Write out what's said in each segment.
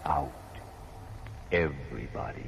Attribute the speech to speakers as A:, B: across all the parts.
A: out. Everybody.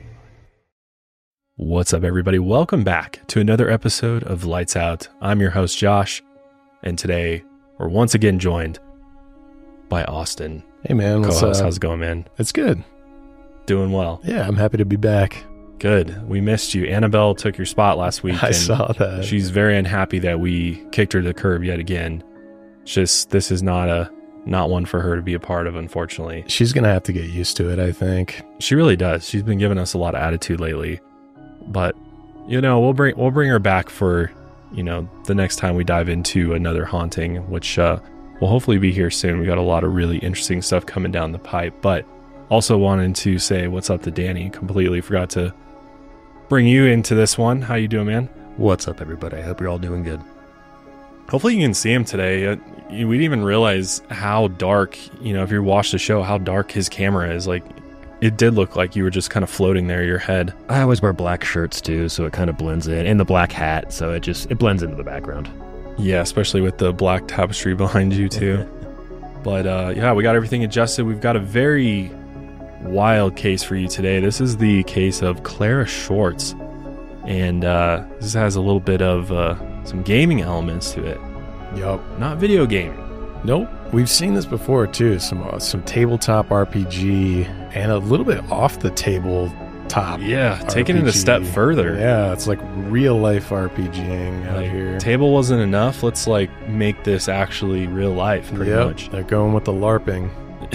B: What's up, everybody? Welcome back to another episode of Lights Out. I'm your host, Josh, and today we're once again joined by Austin.
C: Hey, man.
B: Co-host. How's it going, man?
C: It's good.
B: Doing well.
C: Yeah, I'm happy to be back.
B: Good. We missed you. Annabelle took your spot last week.
C: I saw that.
B: She's very unhappy that we kicked her to the curb yet again. This is not one for her to be a part of, unfortunately.
C: She's going to have to get used to it, I think.
B: She really does. She's been giving us a lot of attitude lately. But, we'll bring her back for, the next time we dive into another haunting, which will hopefully be here soon. We got a lot of really interesting stuff coming down the pipe. But also wanted to say what's up to Danny. Completely forgot to bring you into this one. How you doing, man?
D: What's up, everybody? I hope you're all doing good.
B: Hopefully you can see him today. We didn't even realize how dark, if you watch the show, how dark his camera is. Like, it did look like you were just kind of floating there, your head.
D: I always wear black shirts too, so it kind of blends in. And the black hat, so it blends into the background.
B: Yeah, especially with the black tapestry behind you too. But we got everything adjusted. We've got a very wild case for you today. This is the case of Clara Shorts. And this has a little bit of some gaming elements to it.
C: Yup.
B: Not video gaming.
C: Nope. We've seen this before too. Some tabletop RPG and a little bit off the tabletop.
B: Yeah,
C: RPG.
B: taking it a step further.
C: Yeah, it's like real life RPGing out here.
B: Table wasn't enough. Let's make this actually real life. Pretty much.
C: They're going with the LARPing.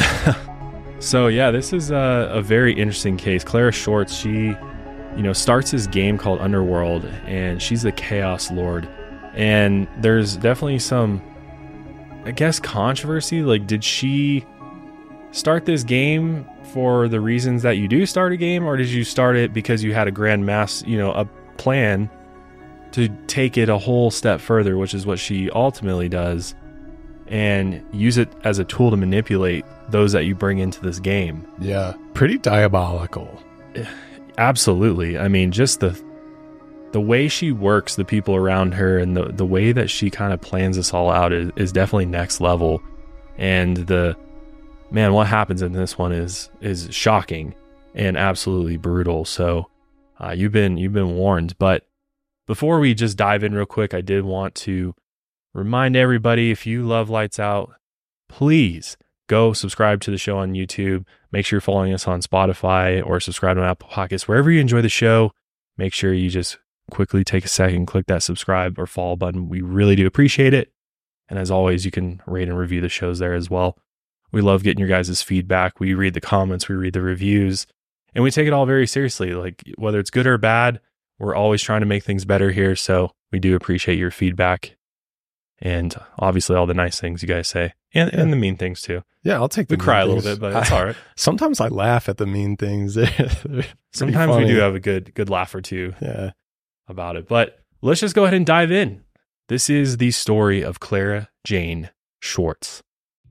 B: So yeah, this is a very interesting case. Clara Shorts, she starts this game called Underworld, and she's the Chaos Lord. And there's definitely some, I guess, controversy. Like, did she start this game for the reasons that you do start a game, or did you start it because you had a grand mass, a plan to take it a whole step further, which is what she ultimately does, and use it as a tool to manipulate those that you bring into this game?
C: Yeah, pretty diabolical.
B: Absolutely. I mean, just the way she works the people around her, and the way that she kind of plans this all out is definitely next level. And what happens in this one is shocking and absolutely brutal. So you've been warned. But before we just dive in real quick, I did want to remind everybody, if you love Lights Out, please go subscribe to the show on YouTube. Make sure you're following us on Spotify or subscribe to Apple Podcasts. Wherever you enjoy the show, make sure you just quickly take a second, click that subscribe or follow button. We really do appreciate it. And as always, you can rate and review the shows there as well. We love getting your guys' feedback. We read the comments, we read the reviews, and we take it all very seriously. Like, whether it's good or bad, we're always trying to make things better here. So we do appreciate your feedback. And obviously all the nice things you guys say. And the mean things too.
C: Yeah, I'll take the
B: We cry a little bit, but it's all right.
C: Sometimes I laugh at the mean things.
B: Sometimes we do have a good laugh or two about it. But let's just go ahead and dive in. This is the story of Clara Jane Shorts.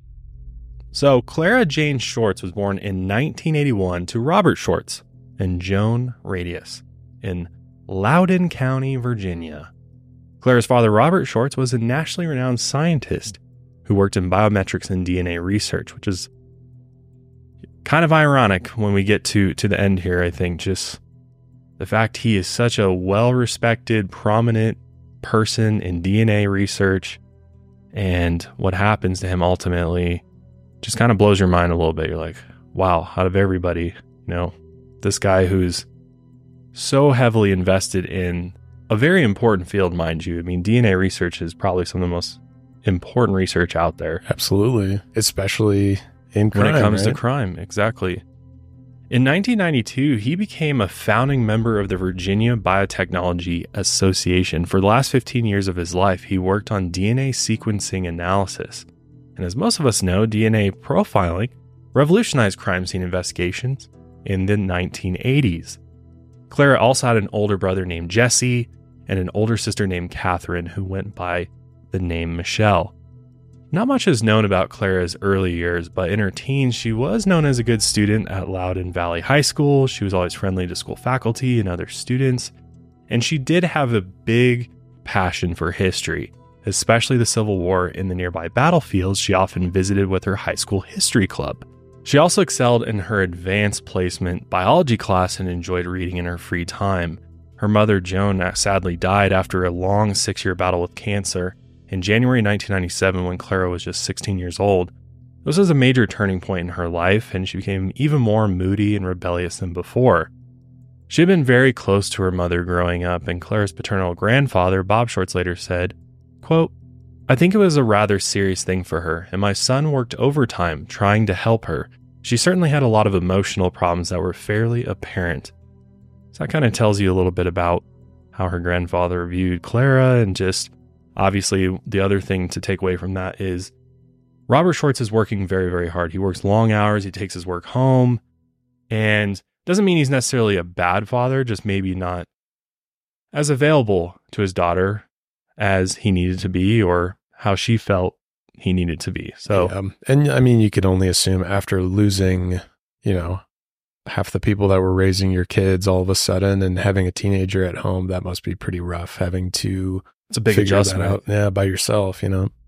B: So Clara Jane Shorts was born in 1981 to Robert Shorts and Joan Radius in Loudoun County, Virginia. Clara's father, Robert Shorts, was a nationally renowned scientist who worked in biometrics and DNA research, which is kind of ironic when we get to the end here. I think just the fact he is such a well-respected, prominent person in DNA research, and what happens to him ultimately just kind of blows your mind a little bit. You're like, wow, out of everybody, this guy who's so heavily invested in a very important field, mind you. I mean, DNA research is probably some of the most important research out there.
C: Absolutely. Especially in crime,
B: when it comes to crime. Exactly. In 1992, he became a founding member of the Virginia Biotechnology Association. For the last 15 years of his life, he worked on DNA sequencing analysis. And as most of us know, DNA profiling revolutionized crime scene investigations in the 1980s. Clara also had an older brother named Jesse and an older sister named Catherine, who went by the name Michelle. Not much is known about Clara's early years, but in her teens, she was known as a good student at Loudoun Valley High School. She was always friendly to school faculty and other students, and she did have a big passion for history, especially the Civil War and the nearby battlefields she often visited with her high school history club. She also excelled in her advanced placement biology class and enjoyed reading in her free time. Her mother, Joan, sadly died after a long 6-year battle with cancer in January 1997 when Clara was just 16 years old. This was a major turning point in her life, and she became even more moody and rebellious than before. She had been very close to her mother growing up, and Clara's paternal grandfather, Bob Shorts, later said, quote, "I think it was a rather serious thing for her, and my son worked overtime trying to help her. She certainly had a lot of emotional problems that were fairly apparent." So that kind of tells you a little bit about how her grandfather viewed Clara, and just obviously the other thing to take away from that is Robert Shorts is working very, very hard. He works long hours. He takes his work home, and doesn't mean he's necessarily a bad father, just maybe not as available to his daughter as he needed to be, or how she felt he needed to be. So,
C: and I mean, you could only assume after losing, half the people that were raising your kids all of a sudden and having a teenager at home, that must be pretty rough, having to
B: it's a big
C: figure
B: adjustment.
C: that out by yourself,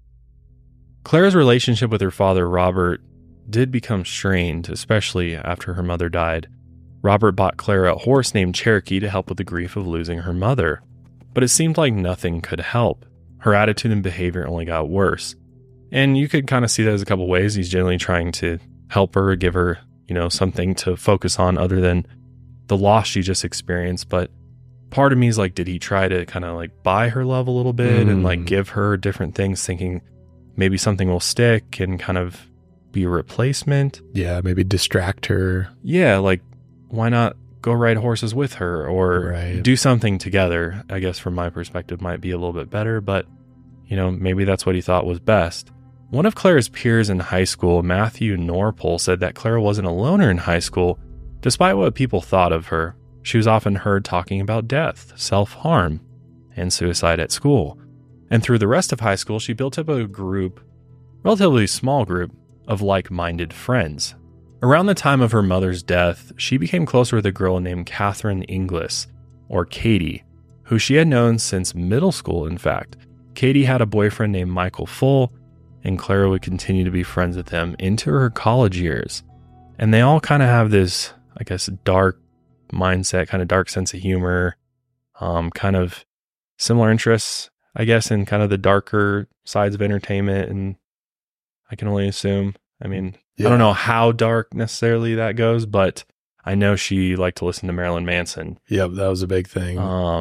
B: Clara's relationship with her father, Robert, did become strained, especially after her mother died. Robert bought Clara a horse named Cherokee to help with the grief of losing her mother, but it seemed like nothing could help. Her attitude and behavior only got worse. And you could kind of see that as a couple ways. He's generally trying to help her, give her, something to focus on other than the loss she just experienced. But part of me is like, did he try to kind of like buy her love a little bit and like give her different things, thinking maybe something will stick and kind of be a replacement?
C: Yeah, maybe distract her.
B: Yeah, like why not go ride horses with her or do something together? I guess from my perspective might be a little bit better, but maybe that's what he thought was best. One of Clara's peers in high school, Matthew Norpole, said that Clara wasn't a loner in high school, despite what people thought of her. She was often heard talking about death, self-harm, and suicide at school. And through the rest of high school, she built up a relatively small group, of like-minded friends. Around the time of her mother's death, she became closer with a girl named Catherine Inglis, or Katie, who she had known since middle school, in fact. Katie had a boyfriend named Michael Full, and Clara would continue to be friends with him into her college years. And they all kind of have this, I guess, dark mindset, kind of dark sense of humor, kind of similar interests, I guess, in kind of the darker sides of entertainment. And I can only assume, I don't know how dark necessarily that goes, but I know she liked to listen to Marilyn Manson.
C: Yep, that was a big thing.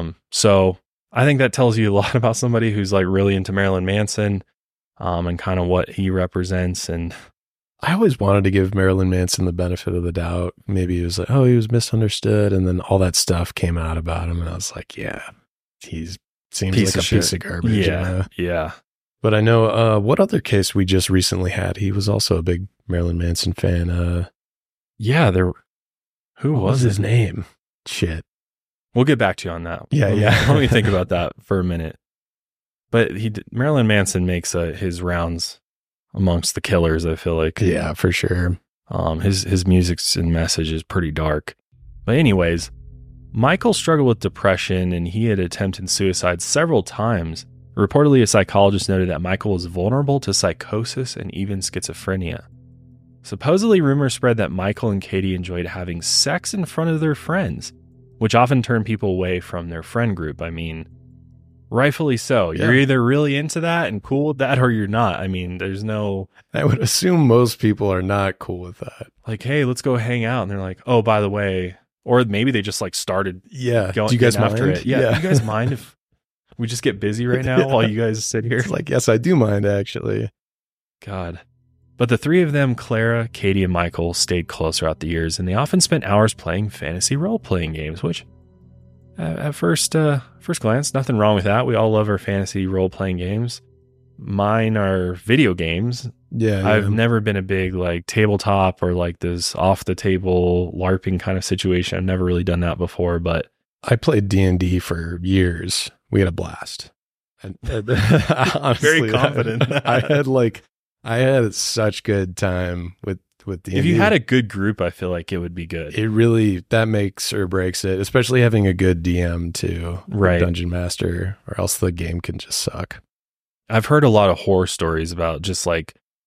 B: So I think that tells you a lot about somebody who's like really into Marilyn Manson, and kind of what he represents. And
C: I always wanted to give Marilyn Manson the benefit of the doubt. Maybe he was like, oh, he was misunderstood. And then all that stuff came out about him. And I was like, yeah, he seems like a piece of garbage.
B: Yeah.
C: But I know, what other case we just recently had? He was also a big Marilyn Manson fan. Who was his name? Shit.
B: We'll get back to you on that.
C: Yeah.
B: Let me think about that for a minute. But Marilyn Manson makes his rounds amongst the killers, I feel like.
C: Yeah, for sure.
B: His music and message is pretty dark. But anyways, Michael struggled with depression, and he had attempted suicide several times. Reportedly, a psychologist noted that Michael was vulnerable to psychosis and even schizophrenia. Supposedly, rumors spread that Michael and Katie enjoyed having sex in front of their friends, which often turned people away from their friend group. Rightfully so. Yeah. You're either really into that and cool with that, or you're not. There's no...
C: I would assume most people are not cool with that.
B: Like, hey, let's go hang out. And they're like, oh, by the way... Or maybe they just like started
C: going, do you guys
B: after
C: mind?
B: it. Yeah. Do you guys mind if we just get busy right now while you guys sit here?
C: It's like, yes, I do mind, actually.
B: God. But the three of them, Clara, Katie, and Michael, stayed close throughout the years, and they often spent hours playing fantasy role-playing games, which... At first glance, nothing wrong with that. We all love our fantasy role-playing games. Mine are video games.
C: Yeah.
B: I've never been a big like tabletop or like this off-the-table LARPing kind of situation. I've never really done that before, but...
C: I played D&D for years. We had a blast. Honestly,
B: very confident.
C: I had such good time with D&D.
B: If you had a good group, I feel like it would be good.
C: It really, that makes or breaks it, especially having a good DM too,
B: right?
C: Dungeon Master, or else the game can just suck.
B: I've heard a lot of horror stories about just like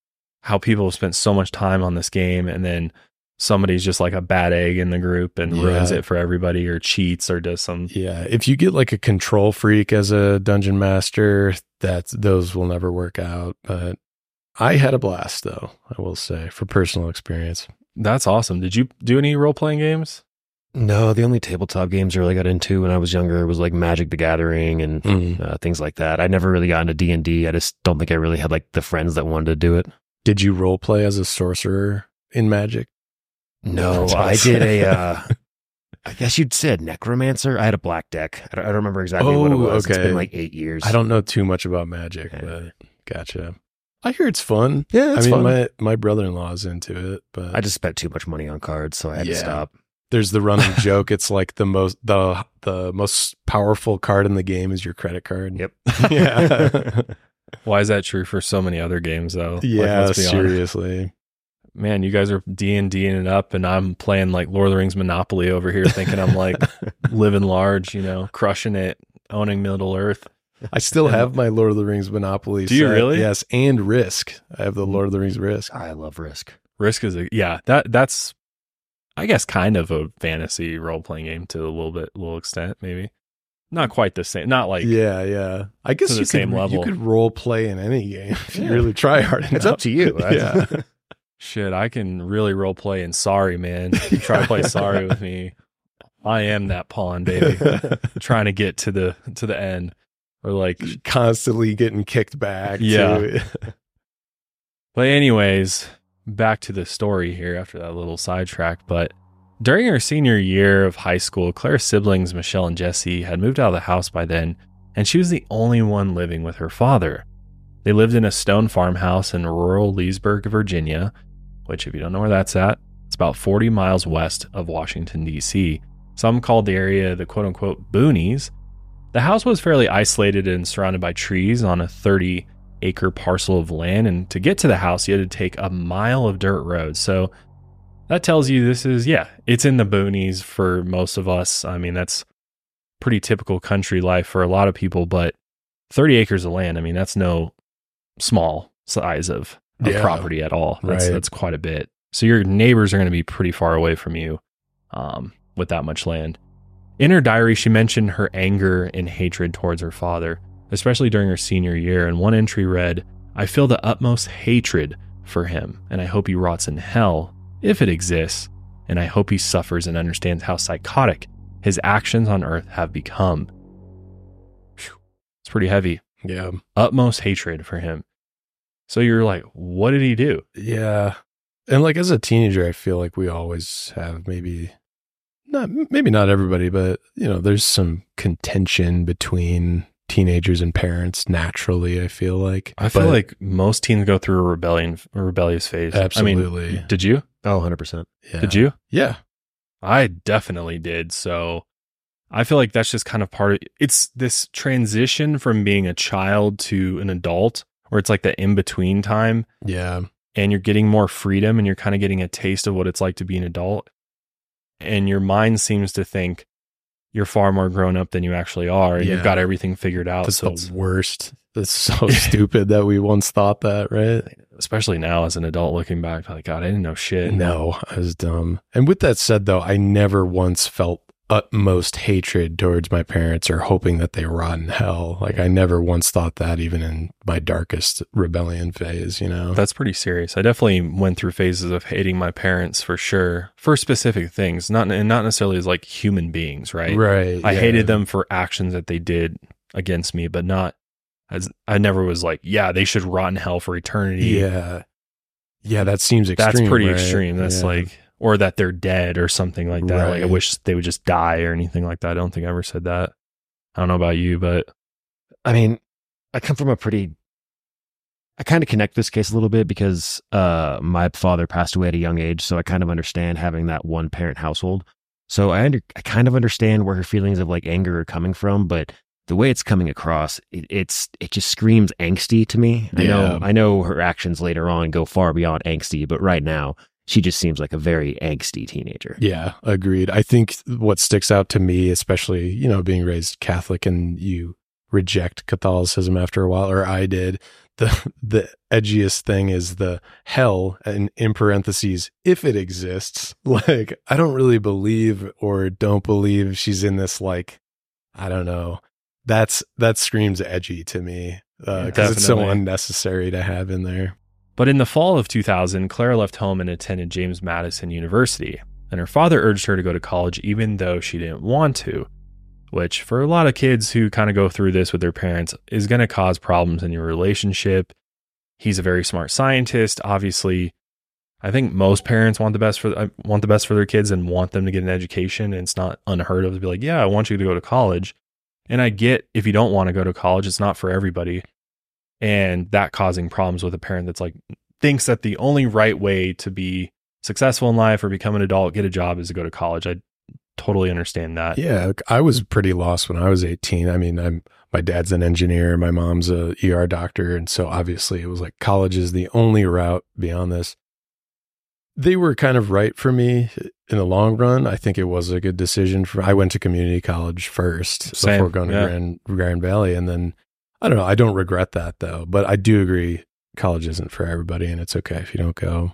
B: how people have spent so much time on this game, and then somebody's just like a bad egg in the group and ruins it for everybody, or cheats, or does some.
C: Yeah, if you get like a control freak as a dungeon master, those will never work out. But I had a blast, though, I will say, for personal experience.
B: That's awesome. Did you do any role-playing games?
D: No, the only tabletop games I really got into when I was younger was like Magic the Gathering and things like that. I never really got into D&D. I just don't think I really had like the friends that wanted to do it.
C: Did you role play as a sorcerer in Magic?
D: No, I did I guess you'd say a necromancer. I had a black deck. I don't remember exactly what it was.
C: Okay.
D: It's been like 8 years.
C: I don't know too much about Magic, but gotcha. I hear it's fun.
D: Yeah, it's fun.
C: My brother-in-law is into it, but
D: I just spent too much money on cards, so I had to stop.
C: There's the running joke. It's like the most powerful card in the game is your credit card.
D: Yep.
C: Yeah.
B: Why is that true for so many other games, though?
C: Yeah,
B: let's be
C: seriously.
B: honest. Man, you guys are D&D'ing it up, and I'm playing like Lord of the Rings Monopoly over here, thinking I'm like living large, crushing it, owning Middle Earth.
C: I still have my Lord of the Rings Monopoly.
B: Do you really?
C: Yes, and Risk. I have the Lord of the Rings Risk.
D: I love Risk.
B: Risk is that's I guess kind of a fantasy role-playing game to a little extent, maybe. Not quite the same. Not like
C: yeah. I guess
B: to the same level.
C: You could role play in any game if you really try hard enough.
D: It's up to you.
C: Yeah.
B: Shit, I can really role play in Sorry, man. You try to play Sorry with me. I am that pawn, baby. Trying to get to the end. Or like
C: constantly getting kicked back.
B: Yeah. But anyways, back to the story here after that little sidetrack. But during her senior year of high school, Claire's siblings, Michelle and Jesse, had moved out of the house by then, and she was the only one living with her father. They lived in a stone farmhouse in rural Leesburg, Virginia, which, if you don't know where that's at, it's about 40 miles west of Washington, D.C. Some called the area the quote-unquote boonies. The house was fairly isolated and surrounded by trees on a 30-acre parcel of land, and to get to the house, you had to take a mile of dirt road. So that tells you this is, it's in the boonies for most of us. I mean, that's pretty typical country life for a lot of people, but 30 acres of land, I mean, that's no small size of property at all. That's quite a bit. So your neighbors are going to be pretty far away from you with that much land. In her diary, she mentioned her anger and hatred towards her father, especially during her senior year, and one entry read, "I feel the utmost hatred for him, and I hope he rots in hell, if it exists, and I hope he suffers and understands how psychotic his actions on earth have become." Whew. It's pretty heavy.
C: Yeah.
B: Utmost hatred for him. So you're like, what did he do?
C: Yeah. And like as a teenager, I feel like we always have maybe not everybody, but there's some contention between teenagers and parents naturally, I feel like.
B: I feel like most teens go through a rebellious phase.
C: Absolutely.
B: I mean, did you?
D: Oh, 100%.
C: Yeah.
B: Did you?
C: Yeah.
B: I definitely did. So I feel like that's just kind of part of it's this transition from being a child to an adult, where it's like the in-between time.
C: Yeah.
B: And you're getting more freedom, and you're kind of getting a taste of what it's like to be an adult. And your mind seems to think you're far more grown up than you actually are, and you've got everything figured out.
C: That's the worst. That's so stupid that we once thought that, right?
B: Especially now as an adult looking back, like, God, I didn't know shit.
C: No, I was dumb. And with that said, though, I never once felt utmost hatred towards my parents or hoping that they rot in hell. Like I never once thought that, even in my darkest rebellion phase,
B: That's pretty serious. I definitely went through phases of hating my parents for sure, for specific things, not necessarily as like human beings, right?
C: Right.
B: I hated them for actions that they did against me, but not as I never was like, they should rot in hell for eternity.
C: Yeah. Yeah, that seems extreme.
B: That's pretty
C: right?
B: extreme. That's like, or that they're dead or something like that.
C: Right.
B: Like I wish they would just die or anything like that. I don't think I ever said that. I don't know about you, but
D: I mean, I come from I kind of connect this case a little bit because my father passed away at a young age. So I kind of understand having that one parent household. So I kind of understand where her feelings of like anger are coming from, but the way it's coming across, it just screams angsty to me. I know her actions later on go far beyond angsty, but right now she just seems like a very angsty teenager.
C: Yeah, agreed. I think what sticks out to me, especially, being raised Catholic and you reject Catholicism after a while, or I did, the edgiest thing is the hell, and in parentheses, if it exists. Like, I don't really believe or don't believe she's in this, like, I don't know. That screams edgy to me, because it's so unnecessary to have in there.
B: But in the fall of 2000, Clara left home and attended James Madison University, and her father urged her to go to college even though she didn't want to, which for a lot of kids who kind of go through this with their parents is going to cause problems in your relationship. He's a very smart scientist. Obviously, I think most parents want the best for their kids and want them to get an education. And it's not unheard of to be like, yeah, I want you to go to college. And I get if you don't want to go to college, it's not for everybody. And that causing problems with a parent that's like, thinks that the only right way to be successful in life or become an adult, get a job, is to go to college. I totally understand that.
C: Yeah, I was pretty lost when I was 18. I mean, my dad's an engineer, my mom's a ER doctor, and so obviously it was like college is the only route beyond this. They were kind of right for me in the long run. I think it was a good decision. I went to community college first before going to Grand Valley, and then I don't know. I don't regret that though, but I do agree college isn't for everybody, and it's okay if you don't go.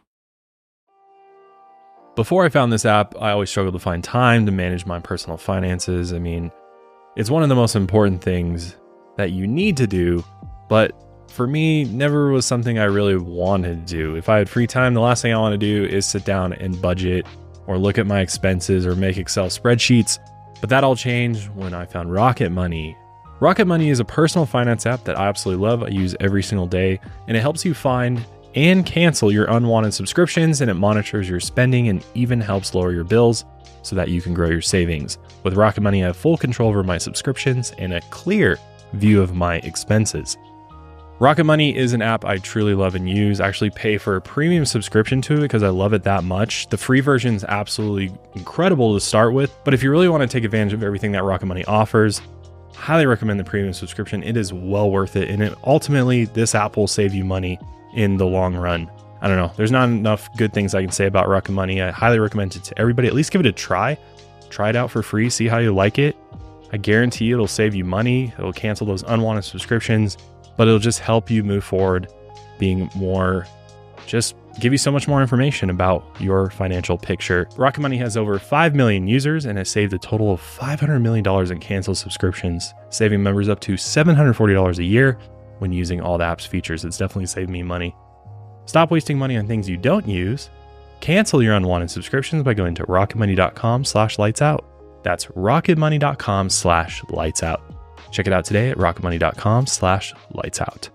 B: Before I found this app, I always struggled to find time to manage my personal finances. I mean, it's one of the most important things that you need to do, but for me, never was something I really wanted to do. If I had free time, the last thing I want to do is sit down and budget or look at my expenses or make Excel spreadsheets. But that all changed when I found Rocket Money. Rocket Money is a personal finance app that I absolutely love. I use every single day, and it helps you find and cancel your unwanted subscriptions, and it monitors your spending and even helps lower your bills so that you can grow your savings. With Rocket Money, I have full control over my subscriptions and a clear view of my expenses. Rocket Money is an app I truly love and use. I actually pay for a premium subscription to it because I love it that much. The free version is absolutely incredible to start with, but if you really want to take advantage of everything that Rocket Money offers, highly recommend the premium subscription. It is well worth it, and ultimately, this app will save you money in the long run. I don't know. There's not enough good things I can say about Rocket Money. I highly recommend it to everybody. At least give it a try. Try it out for free. See how you like it. I guarantee it'll save you money. It'll cancel those unwanted subscriptions, but it'll just help you move forward, being more, just give you so much more information about your financial picture. Rocket Money has over 5 million users and has saved a total of $500 million in canceled subscriptions, saving members up to $740 a year when using all the app's features. It's definitely saved me money. Stop wasting money on things you don't use. Cancel your unwanted subscriptions by going to rocketmoney.com/lightsout. That's rocketmoney.com/lightsout. Check it out today at rocketmoney.com/lightsout.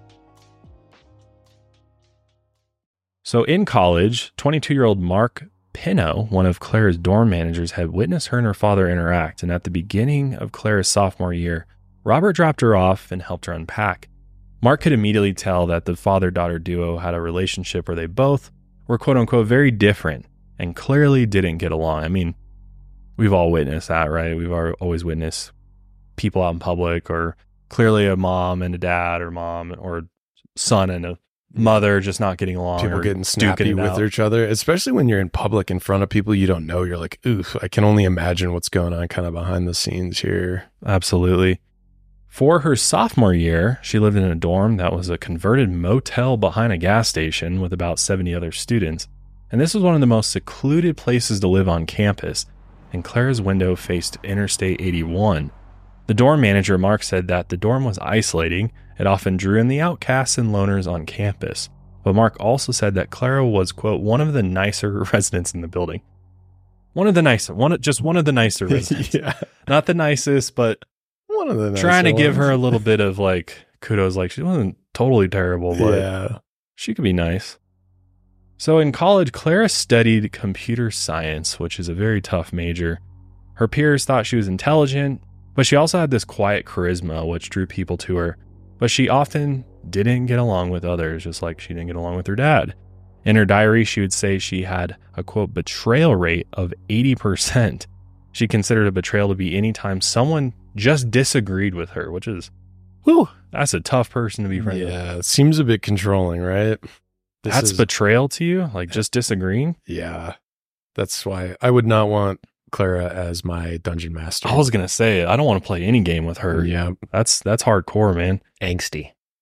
B: So in college, 22-year-old Mark Pino, one of Clara's dorm managers, had witnessed her and her father interact. And at the beginning of Clara's sophomore year, Robert dropped her off and helped her unpack. Mark could immediately tell that the father-daughter duo had a relationship where they both were quote-unquote very different and clearly didn't get along. I mean, we've all witnessed that, right? We've always witnessed people out in public, or clearly a mom and a dad, or mom or son and a mother just not getting along.
C: People getting snappy with each other, especially when you're in public in front of people you don't know. You're like, oof, I can only imagine what's going on kind of behind the scenes here.
B: Absolutely. For her sophomore year, she lived in a dorm that was a converted motel behind a gas station with about 70 other students. And this was one of the most secluded places to live on campus. And Clara's window faced Interstate 81. The dorm manager, Mark, said that the dorm was isolating. It often drew in the outcasts and loners on campus. But Mark also said that Clara was, quote, one of the nicer residents in the building. One of the nicer residents.
C: Yeah.
B: Not the nicest, but
C: one of the
B: trying to give her a little bit of like kudos. Like, she wasn't totally terrible, but she could be nice. So in college, Clara studied computer science, which is a very tough major. Her peers thought she was intelligent, but she also had this quiet charisma, which drew people to her. But she often didn't get along with others, just like she didn't get along with her dad. In her diary, she would say she had a, quote, betrayal rate of 80%. She considered a betrayal to be any time someone just disagreed with her, which is, whew, that's a tough person to be friends with.
C: Yeah, it seems a bit controlling, right?
B: That's betrayal to you? Like just disagreeing?
C: Yeah. That's why I would not want Clara as my dungeon master.
B: I was going to say, I don't want to play any game with her.
C: Yeah.
B: That's hardcore, man.
D: Angsty.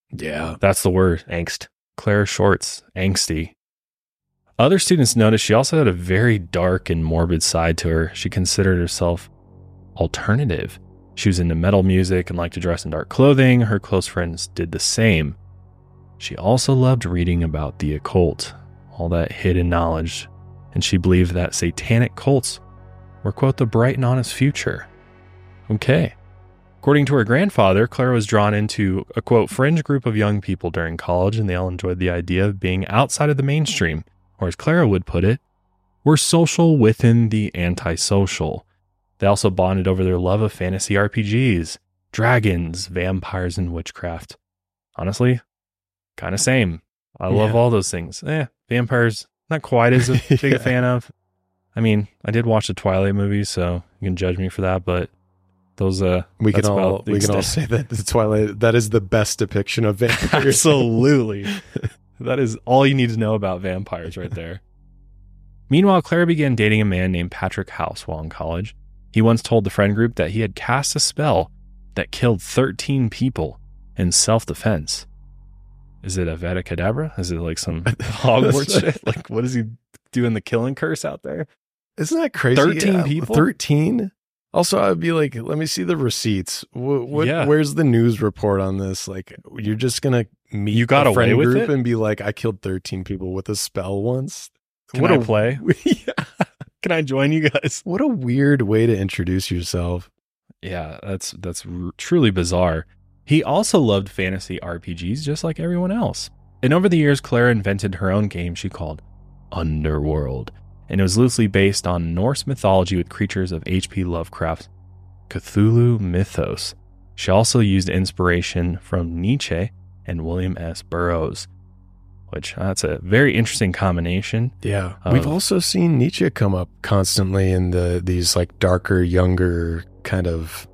C: Yeah.
B: That's the word.
D: Angst.
B: Clara Shorts, angsty. Other students noticed she also had a very dark and morbid side to her. She considered herself alternative. She was into metal music and liked to dress in dark clothing. Her close friends did the same. She also loved reading about the occult, all that hidden knowledge, and she believed that satanic cults were, quote, the bright and honest future. Okay. According to her grandfather, Clara was drawn into a, quote, fringe group of young people during college, and they all enjoyed the idea of being outside of the mainstream, or as Clara would put it, were social within the antisocial. They also bonded over their love of fantasy RPGs, dragons, vampires, and witchcraft. Honestly, kind of same. I love all those things. Vampires, not quite as big a fan of. I mean, I did watch the Twilight movies, so you can judge me for that, but those
C: we can all say that the Twilight, that is the best depiction of vampires.
B: Absolutely. That is all you need to know about vampires right there. Meanwhile, Clara began dating a man named Patrick House while in college. He once told the friend group that he had cast a spell that killed 13 people in self-defense. Is it a Vada Kedavra? Is it like some Hogwarts shit? Like, what is he doing the killing curse out there?
C: Isn't that crazy?
B: 13 people?
C: 13? Also, I'd be like, let me see the receipts. Where's the news report on this? Like, you're just going to meet
B: you got
C: a friend
B: away with
C: group
B: it?
C: And be like, I killed 13 people with a spell once.
B: Can I play?
C: Yeah.
B: Can I join you guys?
C: What a weird way to introduce yourself.
B: Yeah, that's truly bizarre. He also loved fantasy RPGs just like everyone else. And over the years, Clara invented her own game she called Underworld. And it was loosely based on Norse mythology with creatures of H.P. Lovecraft's Cthulhu mythos. She also used inspiration from Nietzsche and William S. Burroughs, which that's a very interesting combination.
C: Yeah. We've also seen Nietzsche come up constantly in these like darker, younger kind of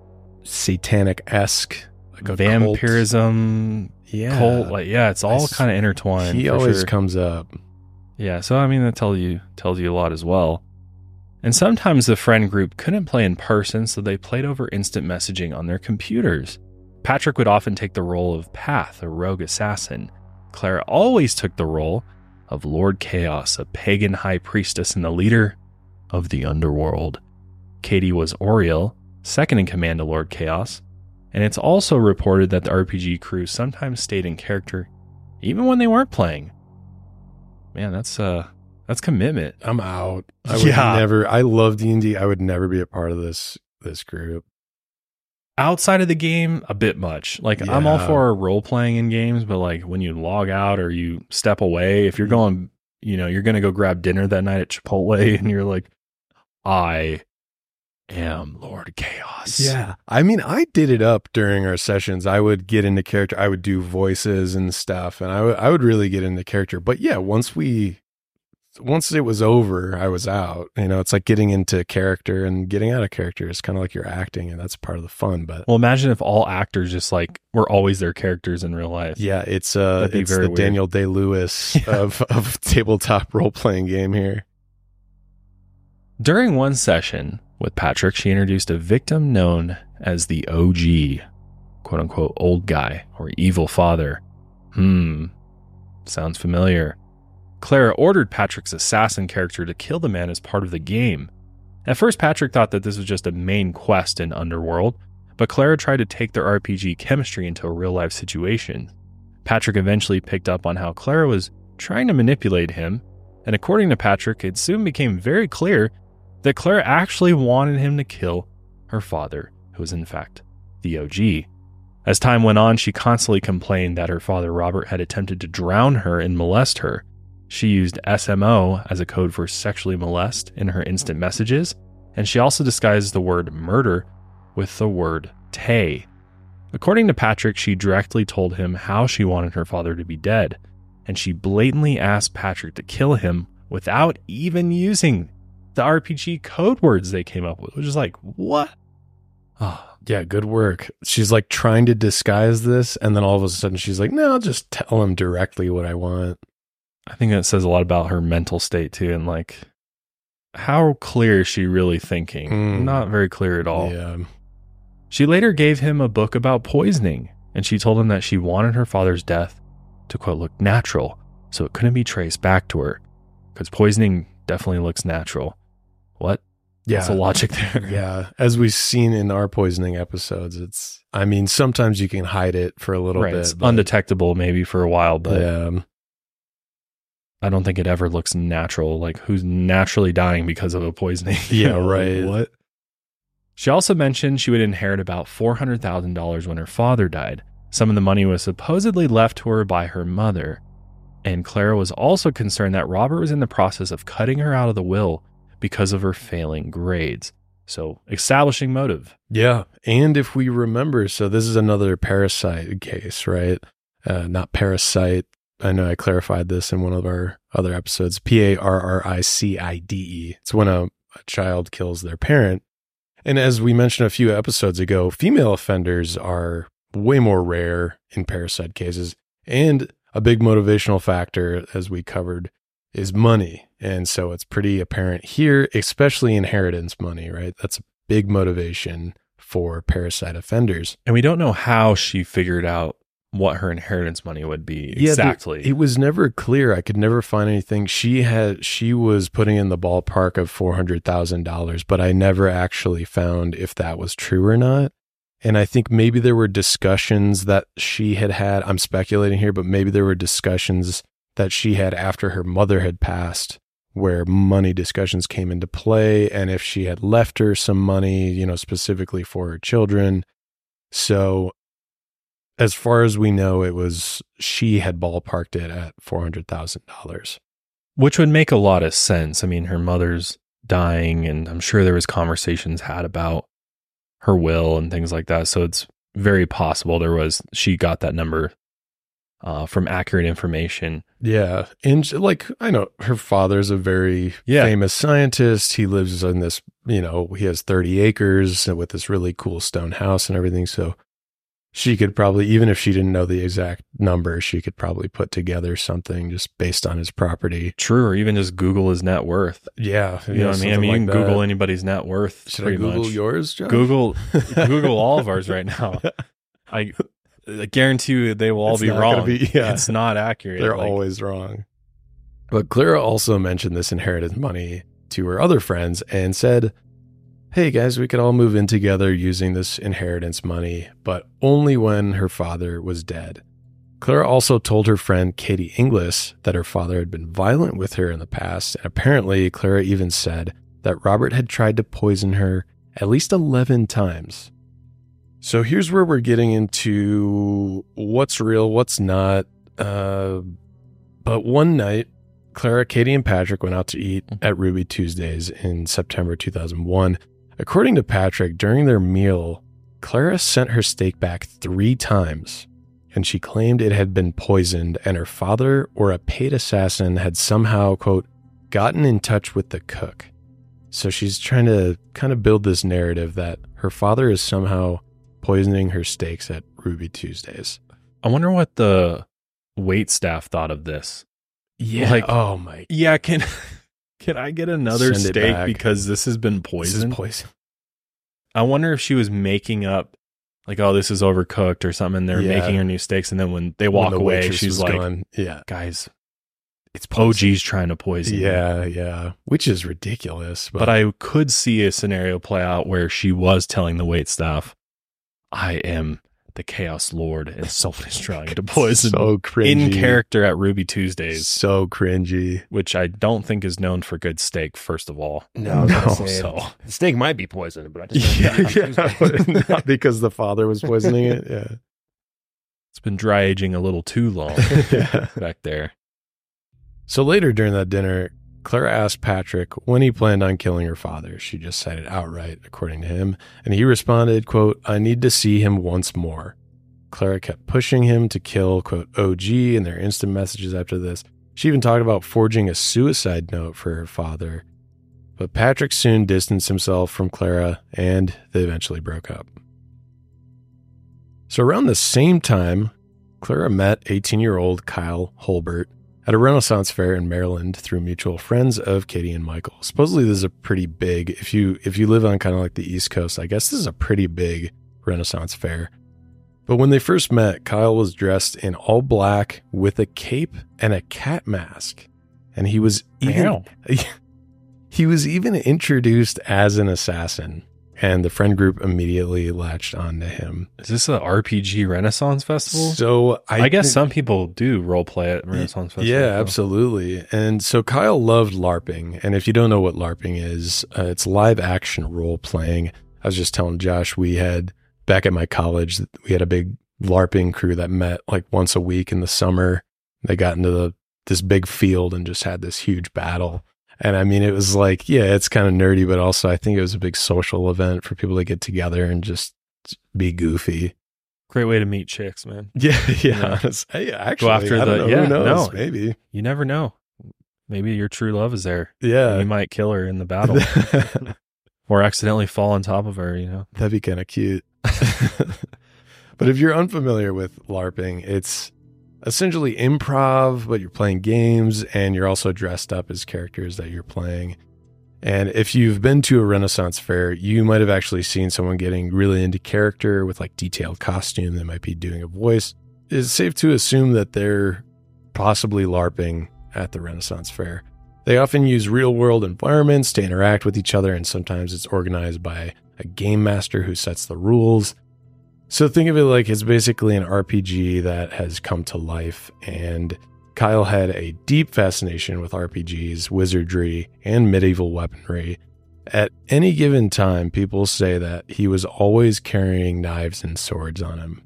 C: satanic-esque, like a
B: vampirism,
C: cult.
B: Like, it's all kind of intertwined.
C: He always comes up.
B: Yeah, so I mean, that tells you a lot as well. And sometimes the friend group couldn't play in person, so they played over instant messaging on their computers. Patrick would often take the role of Path, a rogue assassin. Clara always took the role of Lord Chaos, a pagan high priestess and the leader of the underworld. Katie was Oriel, second in command to Lord Chaos, and it's also reported that the RPG crew sometimes stayed in character even when they weren't playing. Man, that's commitment.
C: I'm out. I love D&D. I would never be a part of this group.
B: Outside of the game, a bit much. Like, I'm all for role playing in games, but like when you log out or you step away, if you're going, you're going to go grab dinner that night at Chipotle and you're like, I am Lord Chaos.
C: Yeah. I mean, I did it up during our sessions. I would get into character. I would do voices and stuff, and I would really get into character. But yeah, once it was over, I was out. It's like getting into character, and getting out of character is kind of like you're acting, and that's part of the fun. But
B: well, imagine if all actors just like were always their characters in real life.
C: Yeah, it's the weird Daniel Day-Lewis of tabletop role-playing game here. During
B: one session with Patrick, she introduced a victim known as the OG, quote unquote, old guy or evil father. Sounds familiar. Clara ordered Patrick's assassin character to kill the man as part of the game. At first, Patrick thought that this was just a main quest in Underworld, but Clara tried to take their RPG chemistry into a real-life situation. Patrick eventually picked up on how Clara was trying to manipulate him, and according to Patrick, it soon became very clear that Clara actually wanted him to kill her father, who was in fact the OG. As time went on, she constantly complained that her father Robert had attempted to drown her and molest her. She used SMO as a code for sexually molest in her instant messages, and she also disguised the word murder with the word Tay. According to Patrick, she directly told him how she wanted her father to be dead, and she blatantly asked Patrick to kill him without even using the RPG code words they came up with, which is like, what?
C: Oh, yeah, good work. She's like trying to disguise this, and then all of a sudden she's like, no, I'll just tell him directly what I want.
B: I think that says a lot about her mental state too, and like, how clear is she really thinking? Not very clear at all.
C: Yeah.
B: She later gave him a book about poisoning, and she told him that she wanted her father's death to, quote, look natural, so it couldn't be traced back to her, because poisoning definitely looks natural. What?
C: Yeah.
B: What's the logic there?
C: Yeah. As we've seen in our poisoning episodes, sometimes you can hide it for a little bit.
B: It's undetectable maybe for a while, but
C: yeah.
B: I don't think it ever looks natural. Like, who's naturally dying because of a poisoning?
C: Yeah, right.
B: What? She also mentioned she would inherit about $400,000 when her father died. Some of the money was supposedly left to her by her mother. And Clara was also concerned that Robert was in the process of cutting her out of the will because of her failing grades. So, establishing motive.
C: Yeah. And if we remember, so this is another parasite case, right? Not parasite. I know I clarified this in one of our other episodes. Parricide. It's when a child kills their parent. And as we mentioned a few episodes ago, female offenders are way more rare in parasite cases. And a big motivational factor, as we covered, is money. And so it's pretty apparent here, especially inheritance money, right? That's a big motivation for parasite offenders.
B: And we don't know how she figured out what her inheritance money would be exactly.
C: It was never clear. I could never find anything. She was putting in the ballpark of $400,000, but I never actually found if that was true or not. And I think maybe there were discussions that she had. I'm speculating here, but maybe there were discussions that she had after her mother had passed where money discussions came into play, and if she had left her some money, specifically for her children. So as far as we know, she had ballparked it at $400,000.
B: Which would make a lot of sense. I mean, her mother's dying, and I'm sure there was conversations had about her will and things like that. So it's very possible she got that number from accurate information.
C: Yeah. And I know her father's a very famous scientist. He lives in this, he has 30 acres with this really cool stone house and everything. So she could probably, even if she didn't know the exact number, she could probably put together something just based on his property.
B: True, or even just Google his net worth.
C: Yeah.
B: You know what I mean? You can Google anybody's net worth.
C: Should I Google yours, Josh?
B: Google all of ours right now. I guarantee you they will all be wrong. It's not accurate.
C: They're always wrong. But Clara also mentioned this inheritance money to her other friends and said, hey guys, we could all move in together using this inheritance money, but only when her father was dead. Clara also told her friend Katie Inglis that her father had been violent with her in the past, and apparently Clara even said that Robert had tried to poison her at least 11 times. So here's where we're getting into what's real, what's not. But one night, Clara, Katie, and Patrick went out to eat at Ruby Tuesdays in September 2001. According to Patrick, during their meal, Clara sent her steak back 3 times, and she claimed it had been poisoned and her father or a paid assassin had somehow, quote, gotten in touch with the cook. So she's trying to kind of build this narrative that her father is somehow poisoning her steaks at Ruby Tuesdays.
B: I wonder what the wait staff thought of this.
C: Yeah. Oh my.
B: Yeah, can I get another steak because this has been poisoned?
C: This is poison.
B: I wonder if she was making up, like, oh, this is overcooked or something. They're making her new steaks, and then when they walk away, she's like, guys, it's OG's trying to poison you.
C: Yeah, which is ridiculous.
B: But I could see a scenario play out where she was telling the waitstaff, I am the Chaos Lord, and someone is trying to poison
C: so cringy.
B: In character at Ruby Tuesdays.
C: So cringy.
B: Which I don't think is known for good steak, first of all.
D: No. The steak might be poisoned, but I just
C: not because the father was poisoning it. Yeah.
B: It's been dry aging a little too long back there.
C: So later during that dinner, Clara asked Patrick when he planned on killing her father. She just said it outright, according to him. And he responded, quote, I need to see him once more. Clara kept pushing him to kill, quote, OG in their instant messages after this. She even talked about forging a suicide note for her father. But Patrick soon distanced himself from Clara, and they eventually broke up. So around the same time, Clara met 18-year-old Kyle Holbert at a Renaissance fair in Maryland through mutual friends of Katie and Michael. Supposedly this is a pretty big, if you live on kind of like the East Coast, I guess this is a pretty big Renaissance fair. But when they first met, Kyle was dressed in all black with a cape and a cat mask. And he was even introduced as an assassin. And the friend group immediately latched onto him.
B: Is this an RPG Renaissance Festival?
C: So
B: I guess some people do role play at Renaissance Festival.
C: Yeah, absolutely. And so Kyle loved LARPing. And if you don't know what LARPing is, it's live action role playing. I was just telling Josh, back at my college, we had a big LARPing crew that met like once a week in the summer. They got into this big field and just had this huge battle. And I mean, it was like, yeah, it's kind of nerdy, but also I think it was a big social event for people to get together and just be goofy.
B: Great way to meet chicks, man.
C: Yeah. Hey, actually,
B: go after
C: who knows? Maybe.
B: You never know. Maybe your true love is there.
C: Yeah.
B: You might kill her in the battle. Or accidentally fall on top of her, you know?
C: That'd be kind of cute. But if you're unfamiliar with LARPing, it's essentially improv, but you're playing games and you're also dressed up as characters that you're playing. And if you've been to a Renaissance fair, you might have actually seen someone getting really into character with like detailed costume. They might be doing a voice. It's safe to assume that they're possibly LARPing at the Renaissance fair. They often use real world environments to interact with each other, and sometimes it's organized by a game master who sets the rules. So think of it like it's basically an RPG that has come to life, and Kyle had a deep fascination with RPGs, wizardry, and medieval weaponry. At any given time, people say that he was always carrying knives and swords on him.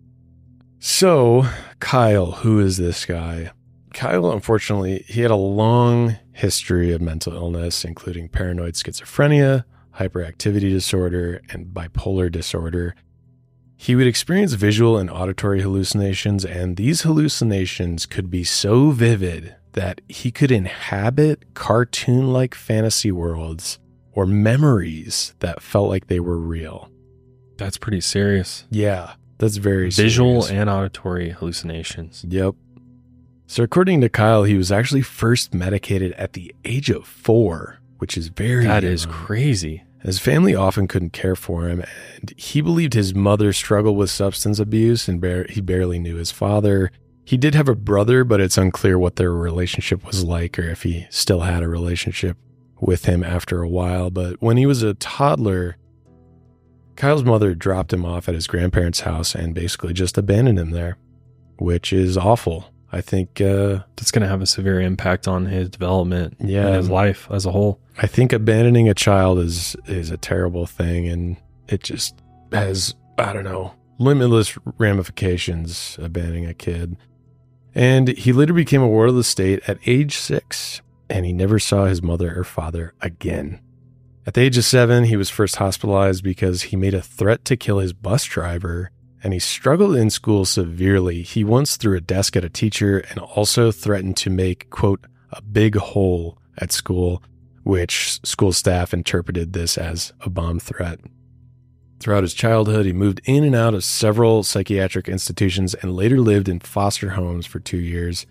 C: So, Kyle, who is this guy? Kyle, unfortunately, he had a long history of mental illness, including paranoid schizophrenia, hyperactivity disorder, and bipolar disorder. He would experience visual and auditory hallucinations, and these hallucinations could be so vivid that he could inhabit cartoon-like fantasy worlds or memories that felt like they were real.
B: That's pretty serious.
C: Yeah, that's very
B: Visual
C: serious.
B: and auditory hallucinations.
C: Yep. So according to Kyle, he was actually first medicated at the age of 4, which is very
B: That
C: young.
B: is crazy.
C: His family often couldn't care for him, and he believed his mother struggled with substance abuse, and he barely knew his father. He did have a brother, but it's unclear what their relationship was like or if he still had a relationship with him after a while. But when he was a toddler, Kyle's mother dropped him off at his grandparents' house and basically just abandoned him there, which is awful. I think
B: that's going to have a severe impact on his development and his life as a whole.
C: I think abandoning a child is a terrible thing, and it just has, I don't know, limitless ramifications, abandoning a kid. And he later became a ward of the state at age 6, and he never saw his mother or father again. At the age of 7, he was first hospitalized because he made a threat to kill his bus driver, and he struggled in school severely. He once threw a desk at a teacher and also threatened to make, quote, a big hole at school, which school staff interpreted this as a bomb threat. Throughout his childhood, he moved in and out of several psychiatric institutions and later lived in foster homes for 2 years.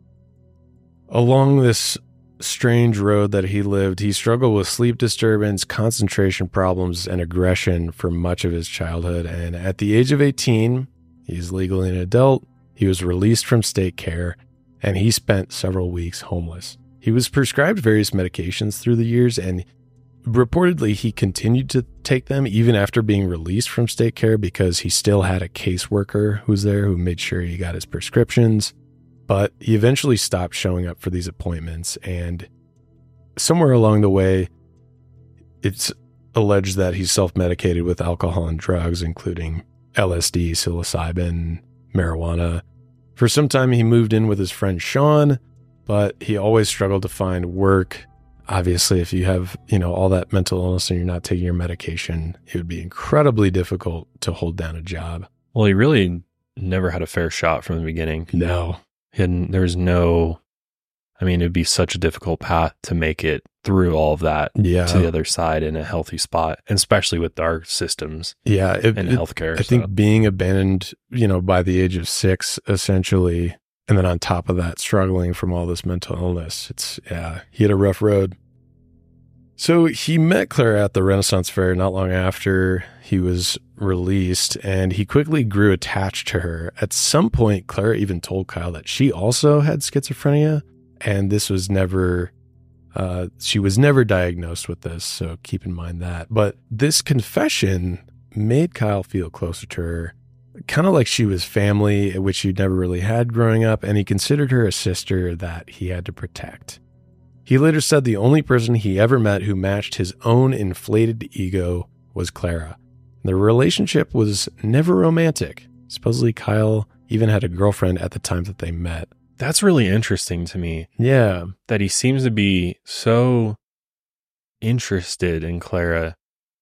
C: Along this strange road that he lived, he struggled with sleep disturbance, concentration problems, and aggression for much of his childhood. And at the age of 18, he's legally an adult. He was released from state care, and he spent several weeks homeless. He was prescribed various medications through the years, and reportedly he continued to take them even after being released from state care because he still had a caseworker who was there who made sure he got his prescriptions. But he eventually stopped showing up for these appointments, and somewhere along the way, it's alleged that he self-medicated with alcohol and drugs, including LSD, psilocybin, marijuana. For some time, he moved in with his friend Sean, but he always struggled to find work. Obviously, if you have, all that mental illness and you're not taking your medication, it would be incredibly difficult to hold down a job.
B: Well, he really never had a fair shot from the beginning.
C: No.
B: There's no, it'd be such a difficult path to make it through all of that to the other side in a healthy spot, and especially with our systems and healthcare.
C: I think being abandoned, by the age of 6, essentially, and then on top of that, struggling from all this mental illness, he had a rough road. So he met Clara at the Renaissance Fair not long after he was released, and he quickly grew attached to her. At some point, Clara even told Kyle that she also had schizophrenia, and this was never, she was never diagnosed with this, so keep in mind that. But this confession made Kyle feel closer to her, kind of like she was family, which he'd never really had growing up, and he considered her a sister that he had to protect. He later said the only person he ever met who matched his own inflated ego was Clara. Their relationship was never romantic. Supposedly Kyle even had a girlfriend at the time that they met.
B: That's really interesting to me.
C: Yeah.
B: That he seems to be so interested in Clara.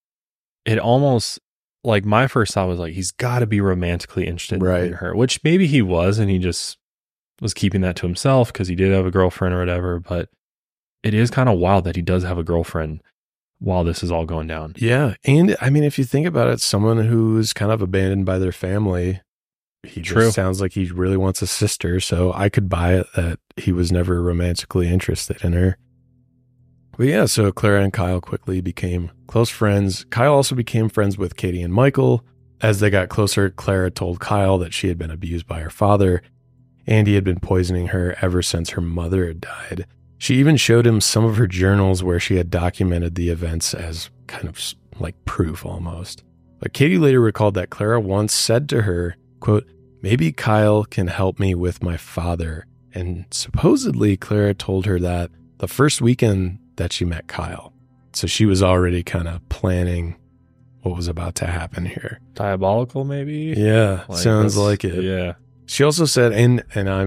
B: It almost, like, my first thought was like, he's got to be romantically interested in her, which maybe he was, and he just was keeping that to himself because he did have a girlfriend or whatever. But it is kind of wild that he does have a girlfriend while this is all going down.
C: Yeah. And I mean, if you think about it, someone who's kind of abandoned by their family, he just sounds like he really wants a sister. So I could buy it that he was never romantically interested in her. But yeah, so Clara and Kyle quickly became close friends. Kyle also became friends with Katie and Michael. As they got closer, Clara told Kyle that she had been abused by her father, and he had been poisoning her ever since her mother had died. She even showed him some of her journals where she had documented the events as kind of like proof almost. But Katie later recalled that Clara once said to her, quote, "Maybe Kyle can help me with my father." And supposedly Clara told her that the first weekend that she met Kyle. So she was already kind of planning what was about to happen here.
B: Diabolical, maybe?
C: Yeah, sounds like it.
B: Yeah.
C: She also said, and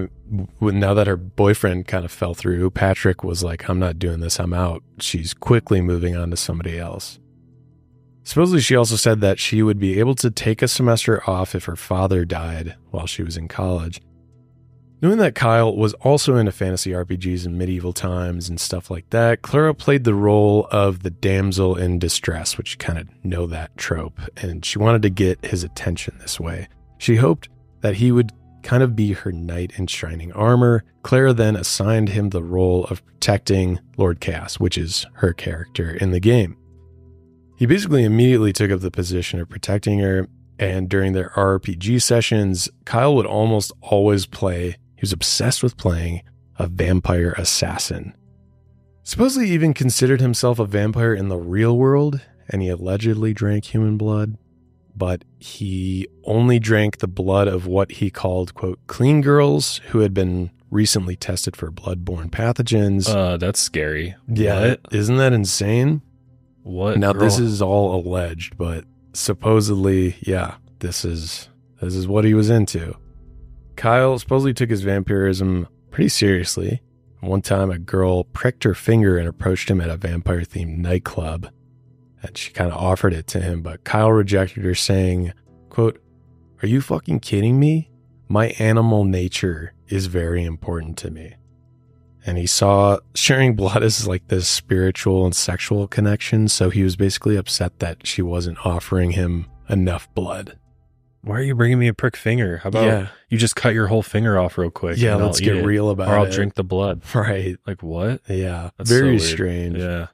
C: now that her boyfriend kind of fell through, Patrick was like, "I'm not doing this, I'm out." She's quickly moving on to somebody else. Supposedly, she also said that she would be able to take a semester off if her father died while she was in college. Knowing that Kyle was also into fantasy RPGs in medieval times and stuff like that, Clara played the role of the damsel in distress, which you kind of know that trope, and she wanted to get his attention this way. She hoped that he would kind of be her knight in shining armor. Clara then assigned him the role of protecting Lord Chaos, which is her character in the game. He basically immediately took up the position of protecting her, and during their RPG sessions, Kyle would almost always play, he was obsessed with playing, a vampire assassin. Supposedly he even considered himself a vampire in the real world, and he allegedly drank human blood. But he only drank the blood of what he called, quote, clean girls who had been recently tested for bloodborne pathogens.
B: That's scary.
C: Yeah,
B: What?
C: Isn't that insane?
B: What?
C: Now,
B: girl?
C: this is all alleged, but supposedly, yeah, this is what he was into. Kyle supposedly took his vampirism pretty seriously. One time, a girl pricked her finger and approached him at a vampire-themed nightclub. And she kind of offered it to him, but Kyle rejected her, saying, quote, "Are you fucking kidding me? My animal nature is very important to me." And he saw sharing blood as like this spiritual and sexual connection, so he was basically upset that she wasn't offering him enough blood.
B: Why are you bringing me a prick finger? How about you just cut your whole finger off real quick?
C: Yeah,
B: and
C: let's
B: I'll
C: get
B: eat it,
C: real about it.
B: or I'll drink the blood.
C: Right.
B: Like, what?
C: Yeah.
B: That's
C: very
B: so weird.
C: strange.
B: Yeah.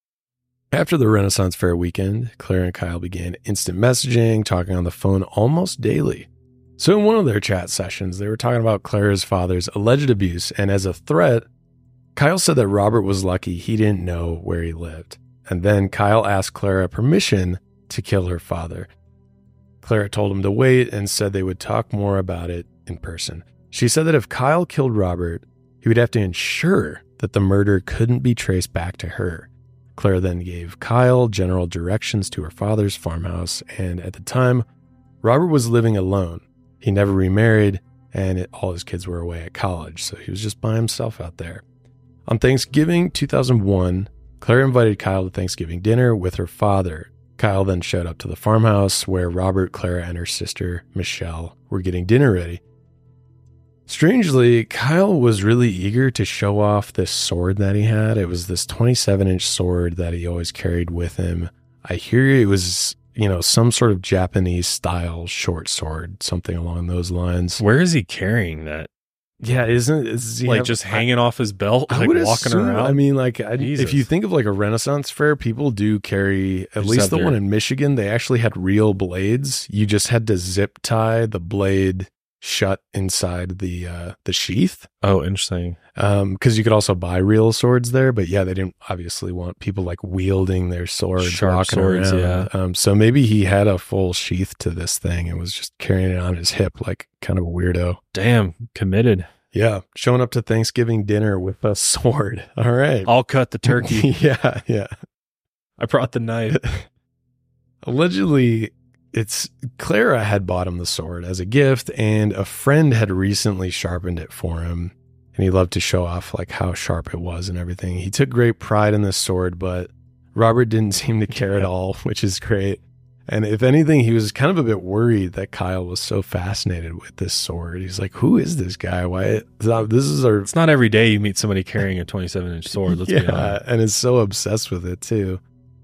C: After the Renaissance Fair weekend, Clara and Kyle began instant messaging, talking on the phone almost daily. So in one of their chat sessions, they were talking about Clara's father's alleged abuse, and as a threat, Kyle said that Robert was lucky he didn't know where he lived. And then Kyle asked Clara permission to kill her father. Clara told him to wait and said they would talk more about it in person. She said that if Kyle killed Robert, he would have to ensure that the murder couldn't be traced back to her. Clara then gave Kyle general directions to her father's farmhouse, and at the time, Robert was living alone. He never remarried, and all his kids were away at college, so he was just by himself out there. On Thanksgiving 2001, Clara invited Kyle to Thanksgiving dinner with her father. Kyle then showed up to the farmhouse where Robert, Clara, and her sister, Michelle, were getting dinner ready. Strangely, Kyle was really eager to show off this sword that he had. It was this 27-inch sword that he always carried with him. I hear it was, some sort of Japanese style short sword, something along those lines.
B: Where is he carrying that?
C: Yeah, is he
B: like just hanging off his belt, like walking
C: assume,
B: around?
C: I mean, like,
B: Jesus.
C: if you think of like a Renaissance fair, people do carry, at least the one in Michigan, they actually had real blades. You just had to zip tie the blade shut inside the sheath.
B: Oh, interesting.
C: Because you could also buy real swords there, but yeah, they didn't obviously want people like wielding their swords,
B: Sharp
C: walking
B: swords,
C: around.
B: yeah.
C: So maybe he had a full sheath to this thing and was just carrying it on his hip, like kind of a weirdo.
B: Damn, committed.
C: Yeah, showing up to Thanksgiving dinner with a sword. All right,
B: I'll cut the turkey.
C: yeah.
B: I brought the knife.
C: Allegedly, Clara had bought him the sword as a gift, and a friend had recently sharpened it for him, and he loved to show off like how sharp it was and everything. He took great pride in this sword, but Robert didn't seem to care at all, which is great. And if anything, he was kind of a bit worried that Kyle was so fascinated with this sword. He's like, who is this guy? Why?
B: It's not every day you meet somebody carrying a 27-inch sword. Let's be honest.
C: And is so obsessed with it too.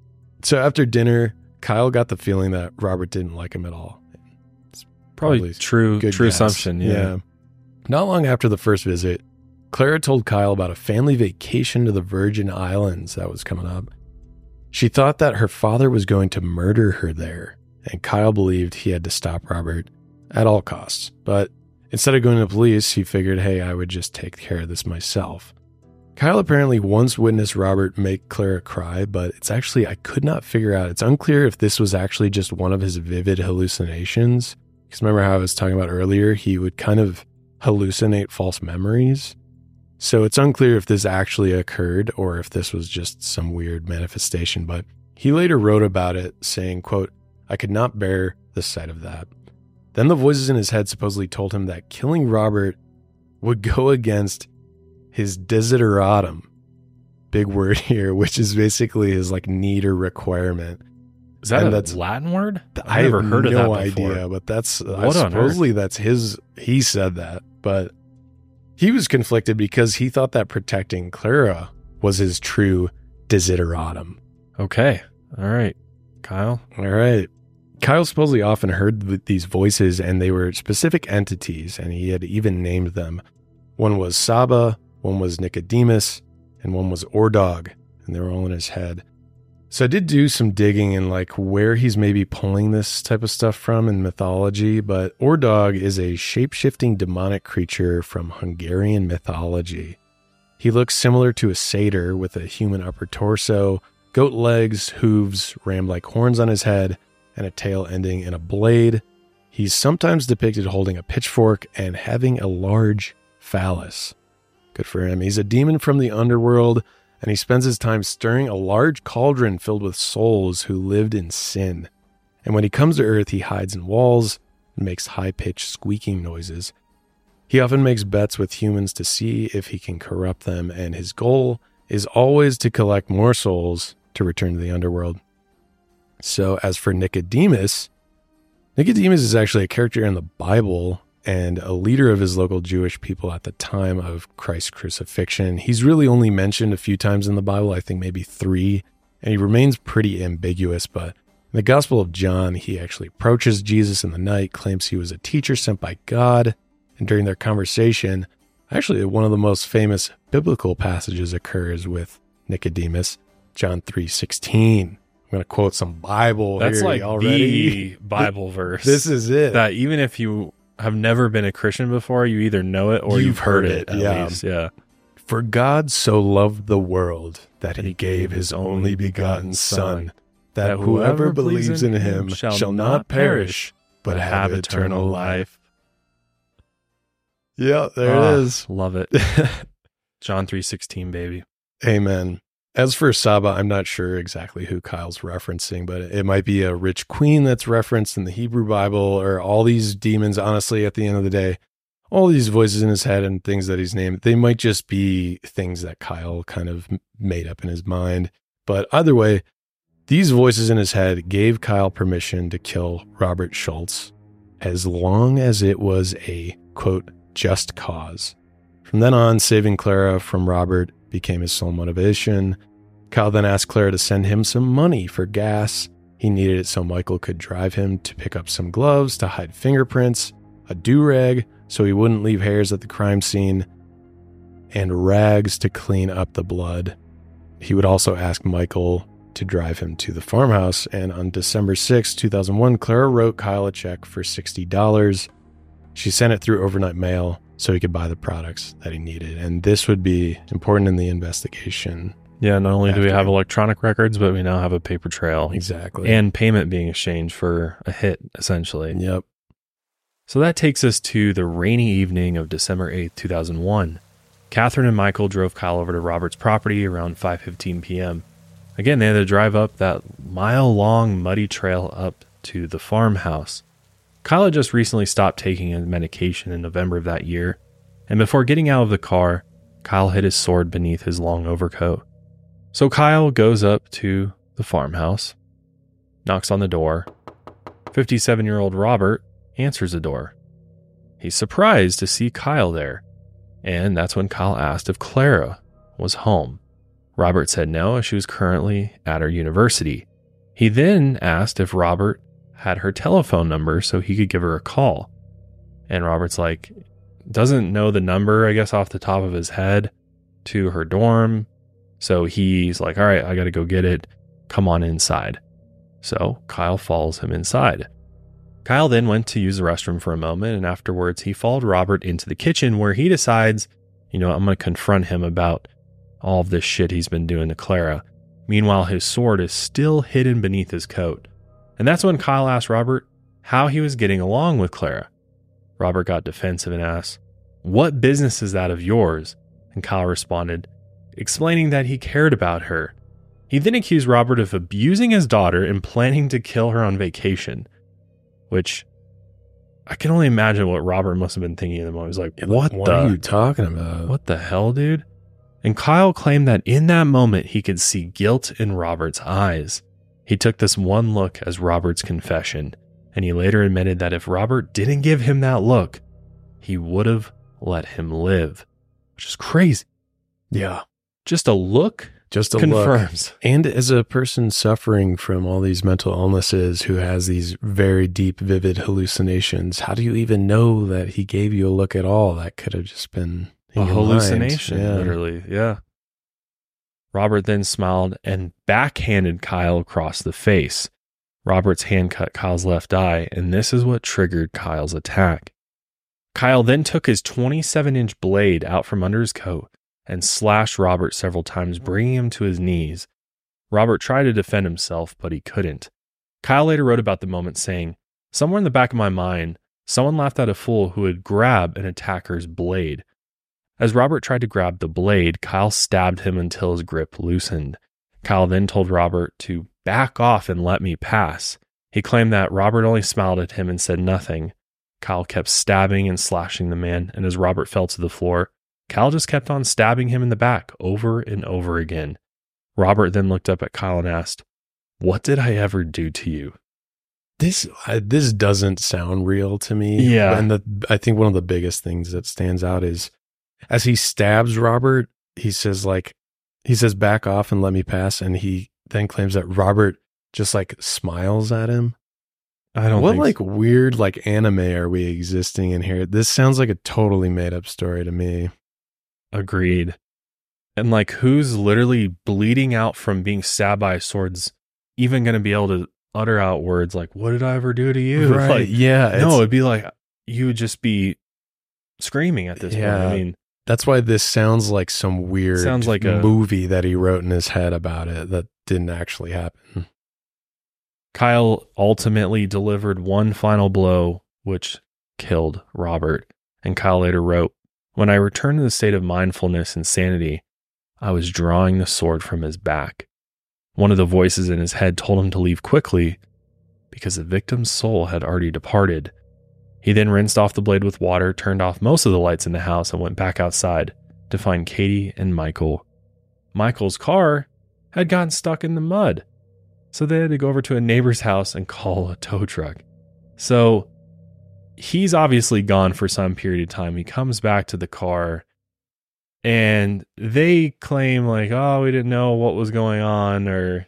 C: So after dinner, Kyle got the feeling that Robert didn't like him at all. It's
B: Probably true
C: guess.
B: assumption. Yeah.
C: Not long after the first visit, Clara told Kyle about a family vacation to the Virgin Islands that was coming up. She thought that her father was going to murder her there, and Kyle believed he had to stop Robert at all costs. But instead of going to the police, he figured, hey, I would just take care of this myself. Kyle apparently once witnessed Robert make Clara cry, but I could not figure out. It's unclear if this was actually just one of his vivid hallucinations. Because remember how I was talking about earlier, he would kind of hallucinate false memories. So it's unclear if this actually occurred or if this was just some weird manifestation, but he later wrote about it saying, quote, I could not bear the sight of that. Then the voices in his head supposedly told him that killing Robert would go against his desideratum, big word here, which is basically his like need or requirement.
B: Is that a Latin word?
C: I've never heard of that before. No idea, but supposedly that's he said that, but he was conflicted because he thought that protecting Clara was his true desideratum.
B: Okay. All right. Kyle.
C: All right. Kyle supposedly often heard these voices, and they were specific entities, and he had even named them. One was Saba, one was Nicodemus, and one was Ordog, and they were all in his head. So I did do some digging in like where he's maybe pulling this type of stuff from in mythology, but Ordog is a shape-shifting demonic creature from Hungarian mythology. He looks similar to a satyr with a human upper torso, goat legs, hooves, ram-like horns on his head, and a tail ending in a blade. He's sometimes depicted holding a pitchfork and having a large phallus. Good for him. He's a demon from the underworld, and he spends his time stirring a large cauldron filled with souls who lived in sin. And when he comes to Earth, he hides in walls and makes high-pitched squeaking noises. He often makes bets with humans to see if he can corrupt them, and his goal is always to collect more souls to return to the underworld. So as for Nicodemus is actually a character in the Bible and a leader of his local Jewish people at the time of Christ's crucifixion. He's really only mentioned a few times in the Bible, I think maybe 3, and he remains pretty ambiguous, but in the Gospel of John, he actually approaches Jesus in the night, claims he was a teacher sent by God, and during their conversation, actually one of the most famous biblical passages occurs with Nicodemus, John 3:16. I'm going to quote some Bible
B: That's
C: here
B: like
C: already.
B: The Bible verse.
C: This is it.
B: That even if you have never been a Christian before, you either know it or you've heard it at least. Yeah.
C: For God so loved the world that he gave his only begotten Son, that whoever believes in him shall not perish, but have eternal life. Yeah, there it is.
B: Love it. John 3:16, baby.
C: Amen. As for Saba, I'm not sure exactly who Kyle's referencing, but it might be a rich queen that's referenced in the Hebrew Bible, or all these demons. Honestly, at the end of the day, all these voices in his head and things that he's named, they might just be things that Kyle kind of made up in his mind. But either way, these voices in his head gave Kyle permission to kill Robert Schultz as long as it was a, quote, just cause. From then on, saving Clara from Robert became his sole motivation. Kyle then asked Clara to send him some money for gas. He needed it so Michael could drive him to pick up some gloves to hide fingerprints, a do-rag so he wouldn't leave hairs at the crime scene, and rags to clean up the blood. He would also ask Michael to drive him to the farmhouse, and on December 6, 2001, Clara wrote Kyle a check for $60. She sent it through overnight mail so he could buy the products that he needed, and this would be important in the investigation.
B: Yeah, not only do we have electronic records, but we now have a paper trail.
C: Exactly.
B: And payment being exchanged for a hit, essentially.
C: Yep.
B: So that takes us to the rainy evening of December 8th, 2001. Catherine and Michael drove Kyle over to Robert's property around 5:15 p.m. Again, they had to drive up that mile-long muddy trail up to the farmhouse. Kyle had just recently stopped taking his medication in November of that year, and before getting out of the car, Kyle hid his sword beneath his long overcoat. So Kyle goes up to the farmhouse, knocks on the door. 57-year-old Robert answers the door. He's surprised to see Kyle there, and that's when Kyle asked if Clara was home. Robert said no, as she was currently at her university. He then asked if Robert had her telephone number so he could give her a call. And Robert's like, doesn't know the number, I guess, off the top of his head to her dorm. So he's like, all right, I got to go get it. Come on inside. So Kyle follows him inside. Kyle then went to use the restroom for a moment, and afterwards he followed Robert into the kitchen where he decides, I'm going to confront him about all of this shit he's been doing to Clara. Meanwhile, his sword is still hidden beneath his coat. And that's when Kyle asked Robert how he was getting along with Clara. Robert got defensive and asked, "What business is that of yours?" And Kyle responded, explaining that he cared about her. He then accused Robert of abusing his daughter and planning to kill her on vacation, which I can only imagine what Robert must have been thinking in the moment. He was like, what
C: are you talking about?
B: What the hell, dude? And Kyle claimed that in that moment, he could see guilt in Robert's eyes. He took this one look as Robert's confession, and he later admitted that if Robert didn't give him that look, he would have let him live, which is crazy.
C: Yeah.
B: Just a look confirms.
C: Look. And as a person suffering from all these mental illnesses who has these very deep, vivid hallucinations, how do you even know that he gave you a look at all? That could have just been
B: a hallucination, literally. Yeah. Robert then smiled and backhanded Kyle across the face. Robert's hand cut Kyle's left eye, and this is what triggered Kyle's attack. Kyle then took his 27-inch blade out from under his coat and slashed Robert several times, bringing him to his knees. Robert tried to defend himself, but he couldn't. Kyle later wrote about the moment, saying, "Somewhere in the back of my mind, someone laughed at a fool who would grab an attacker's blade." As Robert tried to grab the blade, Kyle stabbed him until his grip loosened. Kyle then told Robert to back off and let me pass. He claimed that Robert only smiled at him and said nothing. Kyle kept stabbing and slashing the man, and as Robert fell to the floor, Kyle just kept on stabbing him in the back over and over again. Robert then looked up at Kyle and asked, "What did I ever do to you?"
C: This doesn't sound real to me.
B: Yeah.
C: And I think one of the biggest things that stands out is as he stabs Robert, he says back off and let me pass. And he then claims that Robert just smiles at him.
B: I don't
C: what
B: think
C: weird anime are we existing in here? This sounds like a totally made up story to me.
B: Agreed. And who's literally bleeding out from being stabbed by swords even going to be able to utter out words like, "What did I ever do to you?"
C: Right. Yeah.
B: No, it'd be you would just be screaming at this point. I mean,
C: that's why this sounds like some weird movie that he wrote in his head about it that didn't actually happen.
B: Kyle ultimately delivered one final blow, which killed Robert. And Kyle later wrote, "When I returned to the state of mindfulness and sanity, I was drawing the sword from his back. One of the voices in his head told him to leave quickly because the victim's soul had already departed. He then rinsed off the blade with water, turned off most of the lights in the house, and went back outside to find Katie and Michael. Michael's car had gotten stuck in the mud, so they had to go over to a neighbor's house and call a tow truck. So he's obviously gone for some period of time. He comes back to the car, and they claim "Oh, we didn't know what was going on," or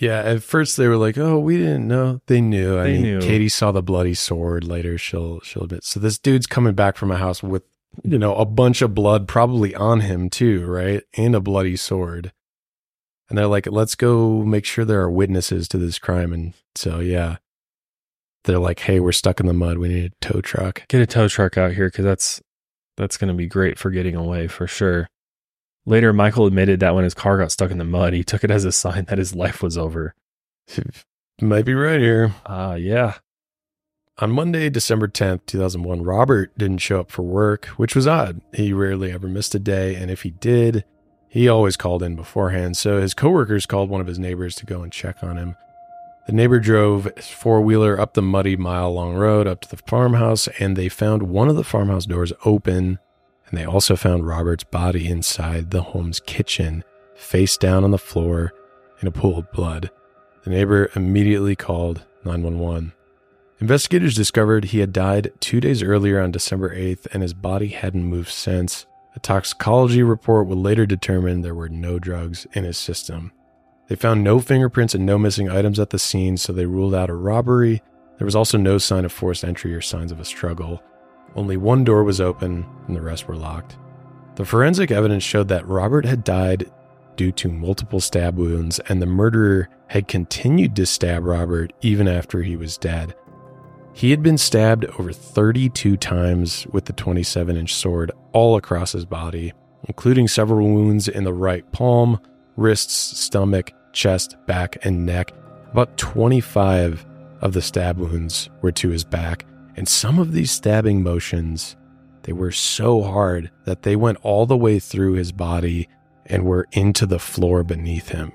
C: Yeah, at first they were like, "Oh, we didn't know." They knew. I mean,
B: knew.
C: Katie saw the bloody sword later. She'll admit. So this dude's coming back from a house with, a bunch of blood probably on him too, right? And a bloody sword. And they're like, "Let's go make sure there are witnesses to this crime." And so, yeah, they're like, "Hey, we're stuck in the mud. We need a tow truck."
B: Get a tow truck out here because that's going to be great for getting away for sure. Later, Michael admitted that when his car got stuck in the mud, he took it as a sign that his life was over.
C: Might be right here.
B: Yeah.
C: On Monday, December 10th, 2001, Robert didn't show up for work, which was odd. He rarely ever missed a day, and if he did, he always called in beforehand. So his coworkers called one of his neighbors to go and check on him. The neighbor drove his four-wheeler up the muddy mile-long road up to the farmhouse, and they found one of the farmhouse doors open. And they also found Robert's body inside the home's kitchen, face down on the floor in a pool of blood. The neighbor immediately called 911. Investigators discovered he had died 2 days earlier on December 8th, and his body hadn't moved since. A toxicology report would later determine there were no drugs in his system. They found no fingerprints and no missing items at the scene, so they ruled out a robbery. There was also no sign of forced entry or signs of a struggle. Only one door was open, and the rest were locked. The forensic evidence showed that Robert had died due to multiple stab wounds, and the murderer had continued to stab Robert even after he was dead. He had been stabbed over 32 times with the 27-inch sword all across his body, including several wounds in the right palm, wrists, stomach, chest, back, and neck. About 25 of the stab wounds were to his back. And some of these stabbing motions, they were so hard that they went all the way through his body and were into the floor beneath him.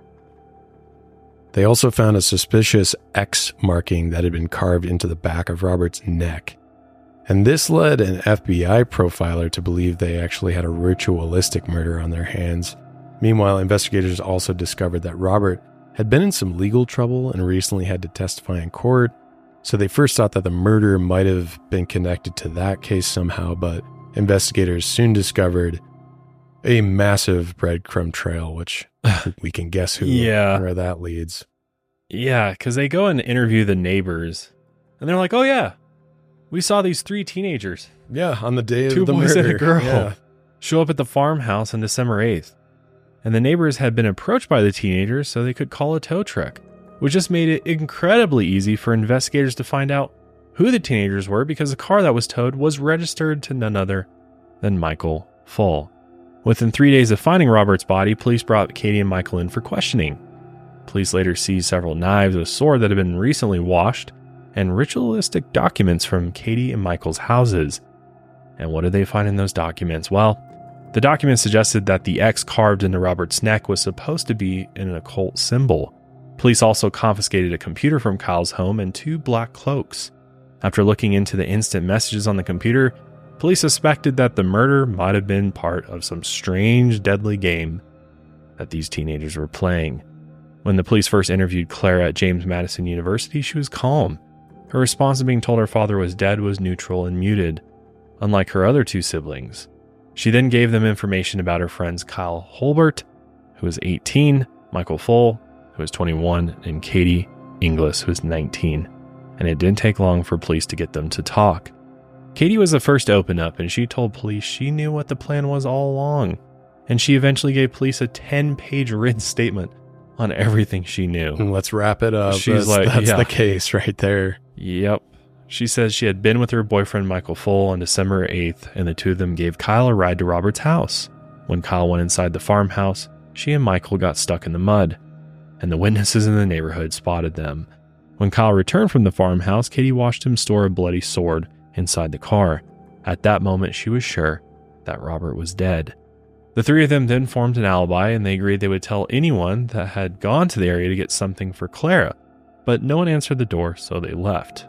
C: They also found a suspicious X marking that had been carved into the back of Robert's neck. And this led an FBI profiler to believe they actually had a ritualistic murder on their hands. Meanwhile, investigators also discovered that Robert had been in some legal trouble and recently had to testify in court. So they first thought that the murder might have been connected to that case somehow, but investigators soon discovered a massive breadcrumb trail, which we can guess where that leads.
B: Yeah, because they go and interview the neighbors, and they're like, "Oh yeah, we saw these 3 teenagers.
C: Yeah, on the day of
B: Two
C: the
B: boys
C: murder.
B: and a girl
C: Yeah.
B: show up at the farmhouse on December 8th. And the neighbors had been approached by the teenagers so they could call a tow truck, which just made it incredibly easy for investigators to find out who the teenagers were because the car that was towed was registered to none other than Michael Full. Within 3 days of finding Robert's body, police brought Katie and Michael in for questioning. Police later seized several knives, a sword that had been recently washed, and ritualistic documents from Katie and Michael's houses. And what did they find in those documents? Well, the documents suggested that the X carved into Robert's neck was supposed to be an occult symbol. Police also confiscated a computer from Kyle's home and 2 black cloaks. After looking into the instant messages on the computer, police suspected that the murder might have been part of some strange, deadly game that these teenagers were playing. When the police first interviewed Clara at James Madison University, she was calm. Her response to being told her father was dead was neutral and muted, unlike her other 2 siblings. She then gave them information about her friends Kyle Holbert, who was 18, Michael Full, who was 21, and Katie Inglis, who was 19. And it didn't take long for police to get them to talk. Katie was the first to open up, and she told police she knew what the plan was all along. And she eventually gave police a 10-page written statement on everything she knew.
C: And let's wrap it up.
B: She's
C: That's the case right there.
B: Yep. She says she had been with her boyfriend Michael Full on December 8th, and the 2 of them gave Kyle a ride to Robert's house. When Kyle went inside the farmhouse, she and Michael got stuck in the mud, and the witnesses in the neighborhood spotted them. When Kyle returned from the farmhouse, Katie watched him store a bloody sword inside the car. At that moment, she was sure that Robert was dead. The 3 of them then formed an alibi, and they agreed they would tell anyone that had gone to the area to get something for Clara, but no one answered the door, so they left.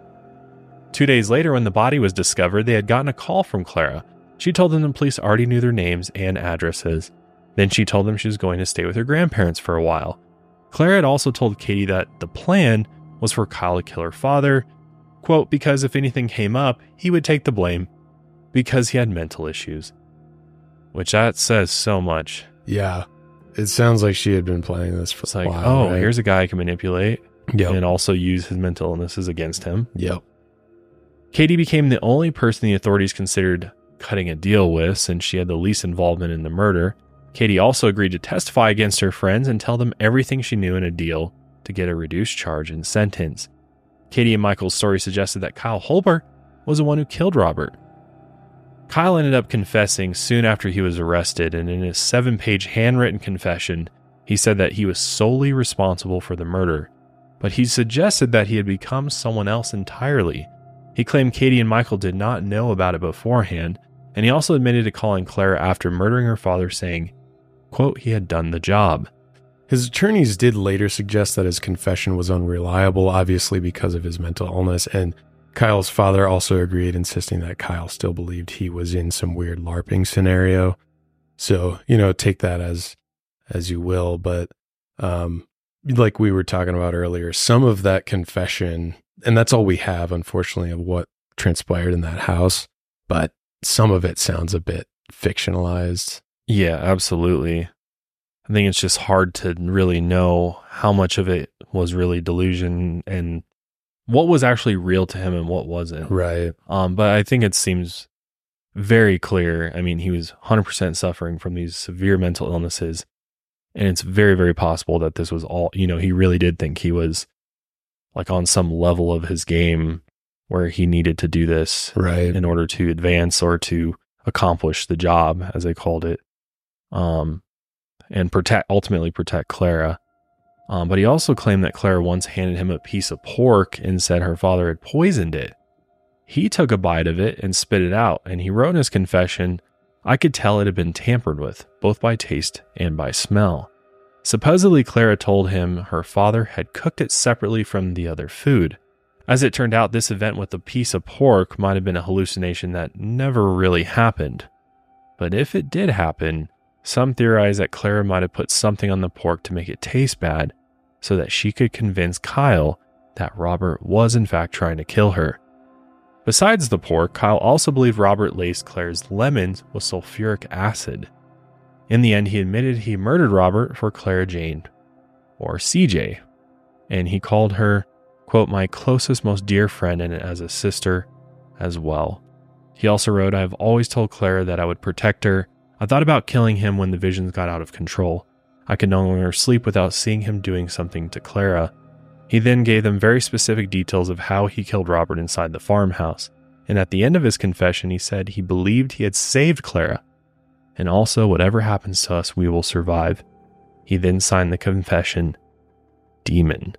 B: 2 days later, when the body was discovered, they had gotten a call from Clara. She told them the police already knew their names and addresses. Then she told them she was going to stay with her grandparents for a while. Clara had also told Katie that the plan was for Kyle to kill her father, quote, because if anything came up, he would take the blame because he had mental issues. Which that says so much.
C: Yeah. It sounds like she had been planning this for
B: It's
C: a
B: like,
C: while.
B: oh,
C: right?
B: here's a guy I can manipulate
C: Yep.
B: and also use his mental illnesses against him.
C: Yep.
B: Katie became the only person the authorities considered cutting a deal with since she had the least involvement in the murder. Katie also agreed to testify against her friends and tell them everything she knew in a deal to get a reduced charge and sentence. Katie and Michael's story suggested that Kyle Holbert was the one who killed Robert. Kyle ended up confessing soon after he was arrested, and in his 7-page handwritten confession, he said that he was solely responsible for the murder, but he suggested that he had become someone else entirely. He claimed Katie and Michael did not know about it beforehand, and he also admitted to calling Clara after murdering her father, saying, quote, he had done the job.
C: His attorneys did later suggest that his confession was unreliable, obviously because of his mental illness, and Kyle's father also agreed, insisting that Kyle still believed he was in some weird LARPing scenario. So, take that as you will, but like we were talking about earlier, some of that confession, and that's all we have, unfortunately, of what transpired in that house, but some of it sounds a bit fictionalized.
B: Yeah, absolutely. I think it's just hard to really know how much of it was really delusion and what was actually real to him and what wasn't.
C: Right.
B: But I think it seems very clear. I mean, he was 100% suffering from these severe mental illnesses. And it's very, very possible that this was all, he really did think he was like on some level of his game where he needed to do this
C: right
B: in order to advance or to accomplish the job, as they called it. And ultimately protect Clara. But he also claimed that Clara once handed him a piece of pork and said her father had poisoned it. He took a bite of it and spit it out, and he wrote in his confession, I could tell it had been tampered with, both by taste and by smell. Supposedly, Clara told him her father had cooked it separately from the other food. As it turned out, this event with the piece of pork might have been a hallucination that never really happened. But if it did happen, some theorize that Clara might have put something on the pork to make it taste bad so that she could convince Kyle that Robert was in fact trying to kill her. Besides the pork, Kyle also believed Robert laced Clara's lemons with sulfuric acid. In the end, he admitted he murdered Robert for Clara Jane, or CJ, and he called her, quote, my closest, most dear friend and as a sister as well. He also wrote, I have always told Clara that I would protect her. I thought about killing him when the visions got out of control. I could no longer sleep without seeing him doing something to Clara. He then gave them very specific details of how he killed Robert inside the farmhouse, and at the end of his confession he said he believed he had saved Clara, and also whatever happens to us we will survive. He then signed the confession, Demon.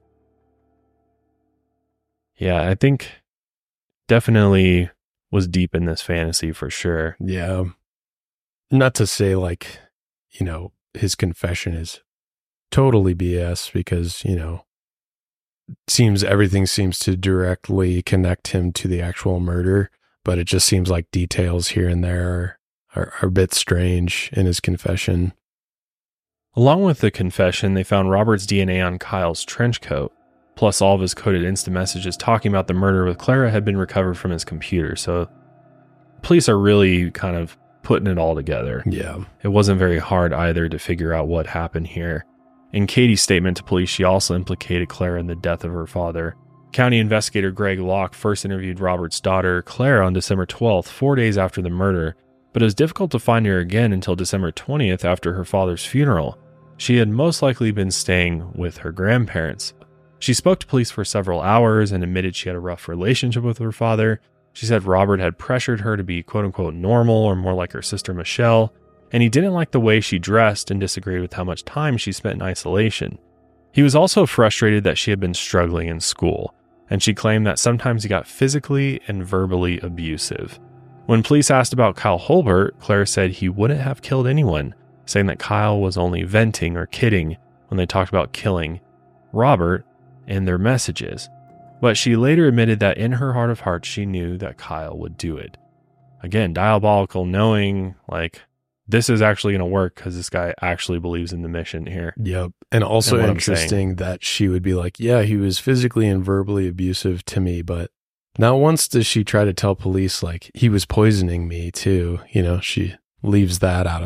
B: Yeah, I think definitely was deep in this fantasy for sure.
C: Yeah. Not to say his confession is totally BS because, everything seems to directly connect him to the actual murder, but it just seems like details here and there are a bit strange in his confession.
B: Along with the confession, they found Robert's DNA on Kyle's trench coat, plus all of his coded instant messages talking about the murder with Clara had been recovered from his computer. So police are really kind of putting it all together.
C: Yeah.
B: It wasn't very hard either to figure out what happened here. In Katie's statement to police, she also implicated Clara in the death of her father. County investigator Greg Locke first interviewed Robert's daughter, Clara, on December 12th, 4 days after the murder, but it was difficult to find her again until December 20th after her father's funeral. She had most likely been staying with her grandparents. She spoke to police for several hours and admitted she had a rough relationship with her father. She said Robert had pressured her to be quote-unquote normal or more like her sister Michelle, and he didn't like the way she dressed and disagreed with how much time she spent in isolation. He was also frustrated that she had been struggling in school, and she claimed that sometimes he got physically and verbally abusive. When police asked about Kyle Holbert, Clara said he wouldn't have killed anyone, saying that Kyle was only venting or kidding when they talked about killing Robert in their messages. But she later admitted that in her heart of hearts, she knew that Kyle would do it. Again, diabolical, knowing this is actually going to work because this guy actually believes in the mission here.
C: Yep. And also interesting that she would be like, yeah, he was physically and verbally abusive to me, but not once does she try to tell police he was poisoning me too. She leaves that out of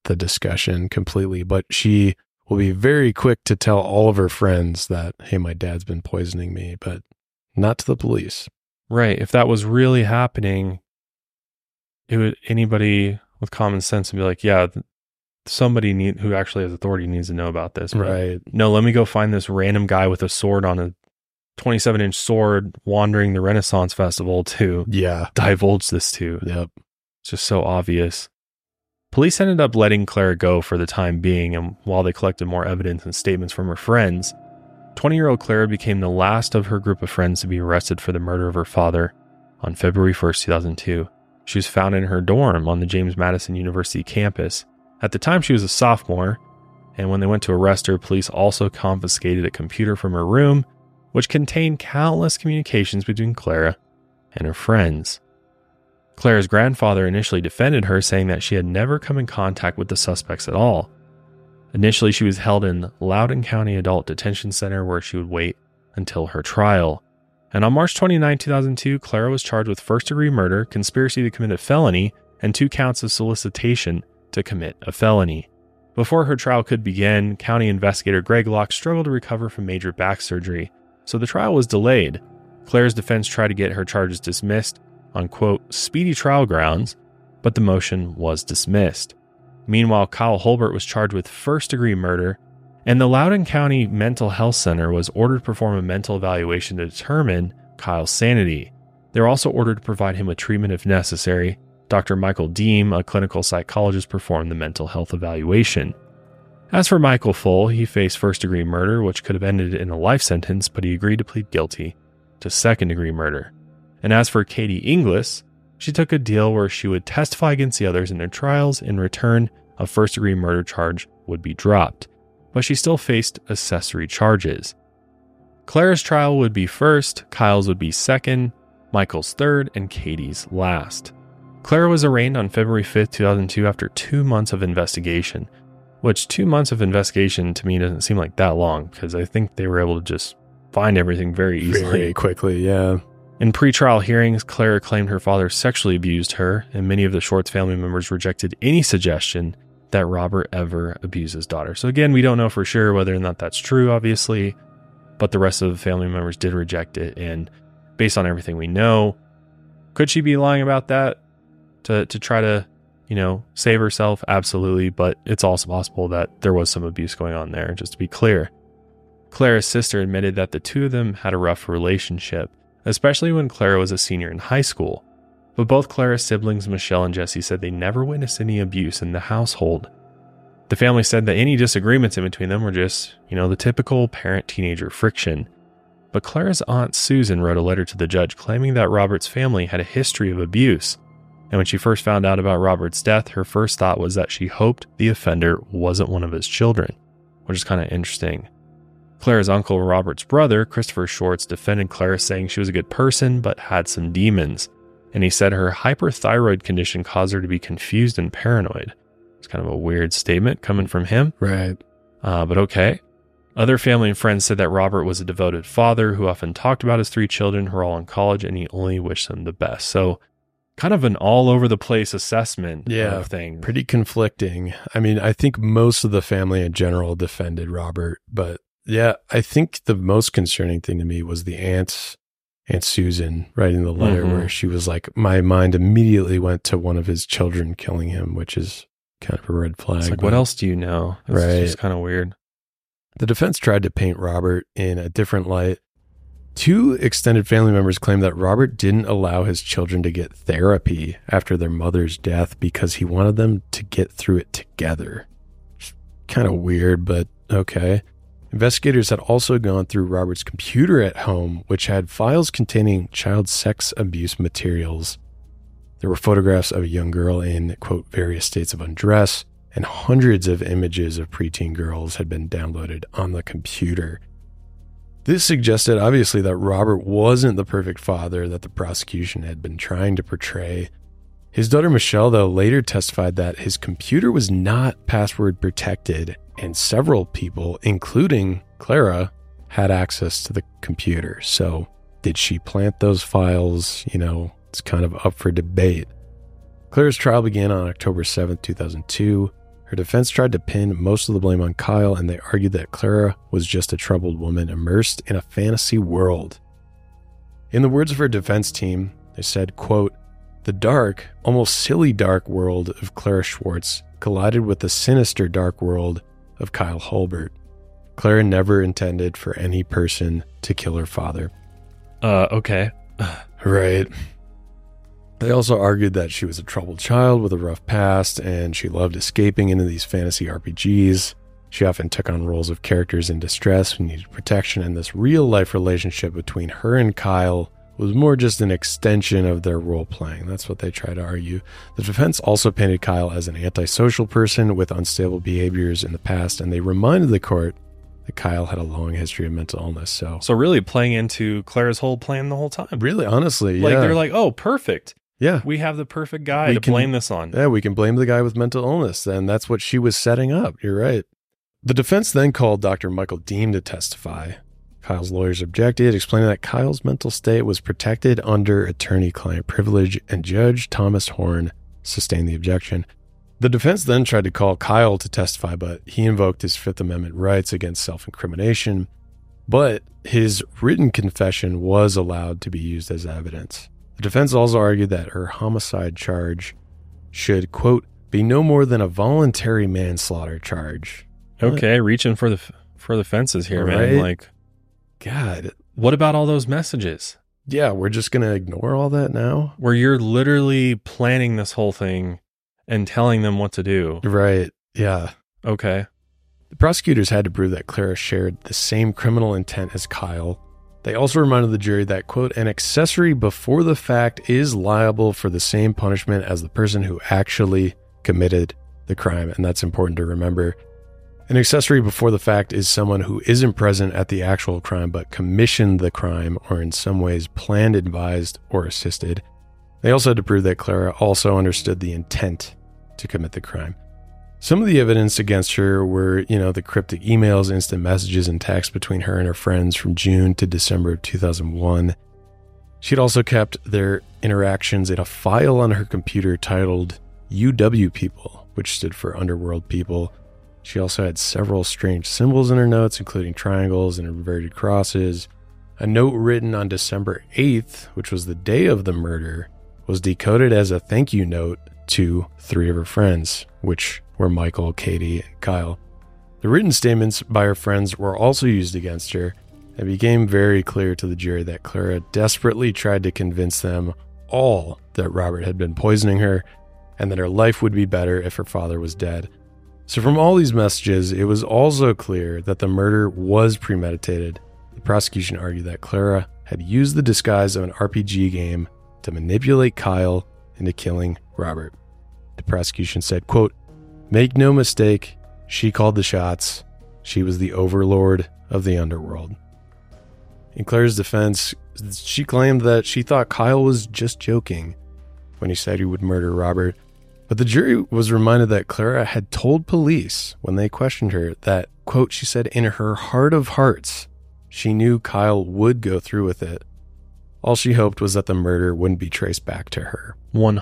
C: the discussion completely, but she will be very quick to tell all of her friends that, hey, my dad's been poisoning me, but not to the police.
B: Right. If that was really happening, anybody with common sense would be like, yeah, somebody who actually has authority needs to know about this. But
C: right.
B: No, let me go find this random guy with a sword on a 27-inch sword wandering the Renaissance Festival to divulge this to.
C: Yep.
B: It's just so obvious. Police ended up letting Clara go for the time being, and while they collected more evidence and statements from her friends, 20-year-old Clara became the last of her group of friends to be arrested for the murder of her father on February 1st, 2002. She was found in her dorm on the James Madison University campus. At the time, she was a sophomore, and when they went to arrest her, police also confiscated a computer from her room, which contained countless communications between Clara and her friends. Clara's grandfather initially defended her, saying that she had never come in contact with the suspects at all. Initially, she was held in Loudoun County Adult Detention Center, where she would wait until her trial. And on March 29, 2002, Clara was charged with first-degree murder, conspiracy to commit a felony, and 2 counts of solicitation to commit a felony. Before her trial could begin, County Investigator Greg Locke struggled to recover from major back surgery, so the trial was delayed. Clara's defense tried to get her charges dismissed on, quote, speedy trial grounds, but the motion was dismissed. Meanwhile, Kyle Holbert was charged with first-degree murder, and the Loudoun County Mental Health Center was ordered to perform a mental evaluation to determine Kyle's sanity. They were also ordered to provide him with treatment if necessary. Dr. Michael Deem, a clinical psychologist, performed the mental health evaluation. As for Michael Full, he faced first-degree murder, which could have ended in a life sentence, but he agreed to plead guilty to second-degree murder. And as for Katie Inglis, she took a deal where she would testify against the others in their trials. In return, a first-degree murder charge would be dropped, but she still faced accessory charges. Clara's trial would be first, Kyle's would be second, Michael's third, and Katie's last. Clara was arraigned on February 5th, 2002 after 2 months of investigation, which 2 months of investigation to me doesn't seem like that long, because I think they were able to just find everything very easily.
C: Very quickly, yeah.
B: In pretrial hearings, Clara claimed her father sexually abused her, and many of the Shorts family members rejected any suggestion that Robert ever abused his daughter. So again, we don't know for sure whether or not that's true, obviously, but the rest of the family members did reject it, and based on everything we know, could she be lying about that to try to, save herself? Absolutely, but it's also possible that there was some abuse going on there, just to be clear. Clara's sister admitted that the two of them had a rough relationship, especially when Clara was a senior in high school. But both Clara's siblings, Michelle and Jesse, said they never witnessed any abuse in the household. The family said that any disagreements in between them were just, the typical parent-teenager friction. But Clara's aunt Susan wrote a letter to the judge claiming that Robert's family had a history of abuse. And when she first found out about Robert's death, her first thought was that she hoped the offender wasn't one of his children, which is kind of interesting. Clara's uncle, Robert's brother, Christopher Shorts, defended Clara, saying she was a good person but had some demons. And he said her hyperthyroid condition caused her to be confused and paranoid. It's kind of a weird statement coming from him.
C: Right.
B: But okay. Other family and friends said that Robert was a devoted father who often talked about his 3 children who were all in college, and he only wished them the best. So kind of an all over the place assessment of things.
C: Pretty conflicting. I mean, I think most of the family in general defended Robert, but yeah, I think the most concerning thing to me was the Aunt Susan writing the letter where she was like, my mind immediately went to one of his children killing him, which is kind of a red flag.
B: It's like, what else do you know? It's just kind of weird.
C: The defense tried to paint Robert in a different light. 2 extended family members claimed that Robert didn't allow his children to get therapy after their mother's death because he wanted them to get through it together. It's kind of weird, but okay. Investigators had also gone through Robert's computer at home, which had files containing child sex abuse materials. There were photographs of a young girl in, quote, various states of undress, and hundreds of images of preteen girls had been downloaded on the computer. This suggested, obviously, that Robert wasn't the perfect father that the prosecution had been trying to portray. His daughter Michelle, though, later testified that his computer was not password protected, and several people, including Clara, had access to the computer. So did she plant those files? It's kind of up for debate. Clara's trial began on October 7th, 2002. Her defense tried to pin most of the blame on Kyle, and they argued that Clara was just a troubled woman immersed in a fantasy world. In the words of her defense team, they said, quote, "The dark, almost silly dark world of Clara Schwartz collided with the sinister dark world of Kyle Holbert. Clara never intended for any person to kill her father."
B: Okay.
C: Right. They also argued that she was a troubled child with a rough past, and she loved escaping into these fantasy RPGs. She often took on roles of characters in distress who needed protection, and this real-life relationship between her and Kyle was more just an extension of their role-playing. That's what they try to argue. The defense also painted Kyle as an antisocial person with unstable behaviors in the past, and they reminded the court that Kyle had a long history of mental illness. So
B: really playing into Clara's whole plan the whole time.
C: really, honestly,
B: Like,
C: yeah.
B: they're like, oh, perfect.
C: Yeah.
B: We have the perfect guy to blame this on.
C: Yeah, we can blame the guy with mental illness, and that's what she was setting up. You're right. The defense then called Dr. Michael Deem to testify. Kyle's lawyers objected, explaining that Kyle's mental state was protected under attorney-client privilege, and Judge Thomas Horn sustained the objection. The defense then tried to call Kyle to testify, but he invoked his Fifth Amendment rights against self-incrimination. But his written confession was allowed to be used as evidence. The defense also argued that her homicide charge should, quote, "be no more than a voluntary manslaughter charge."
B: Okay, reaching for the fences here,
C: Right?
B: man. Like,
C: God.
B: what about all those messages
C: Yeah, we're just going to ignore all that now?
B: where you're literally planning this whole thing and telling them what to do?
C: Right. Yeah.
B: Okay.
C: The prosecutors had to prove that Clara shared the same criminal intent as Kyle. They also reminded the jury that, quote, "an accessory before the fact is liable for the same punishment as the person who actually committed the crime." And that's important to remember. An accessory before the fact is someone who isn't present at the actual crime but commissioned the crime or in some ways planned, advised, or assisted. They also had to prove that Clara also understood the intent to commit the crime. Some of the evidence against her were, the cryptic emails, instant messages, and texts between her and her friends from June to December of 2001. She'd also kept their interactions in a file on her computer titled UW People, which stood for Underworld People. She also had several strange symbols in her notes, including triangles and inverted crosses. A note written on December 8th, which was the day of the murder, was decoded as a thank you note to 3 of her friends, which were Michael, Katie, and Kyle. The written statements by her friends were also used against her. It became very clear to the jury that Clara desperately tried to convince them all that Robert had been poisoning her and that her life would be better if her father was dead. So from all these messages, it was also clear that the murder was premeditated. The prosecution argued that Clara had used the disguise of an RPG game to manipulate Kyle into killing Robert. The prosecution said, quote, "Make no mistake, she called the shots. She was the overlord of the underworld." In Clara's defense, she claimed that she thought Kyle was just joking when he said he would murder Robert. But the jury was reminded that Clara had told police when they questioned her that, quote, she said in her heart of hearts, she knew Kyle would go through with it. All she hoped was that the murder wouldn't be traced back to her.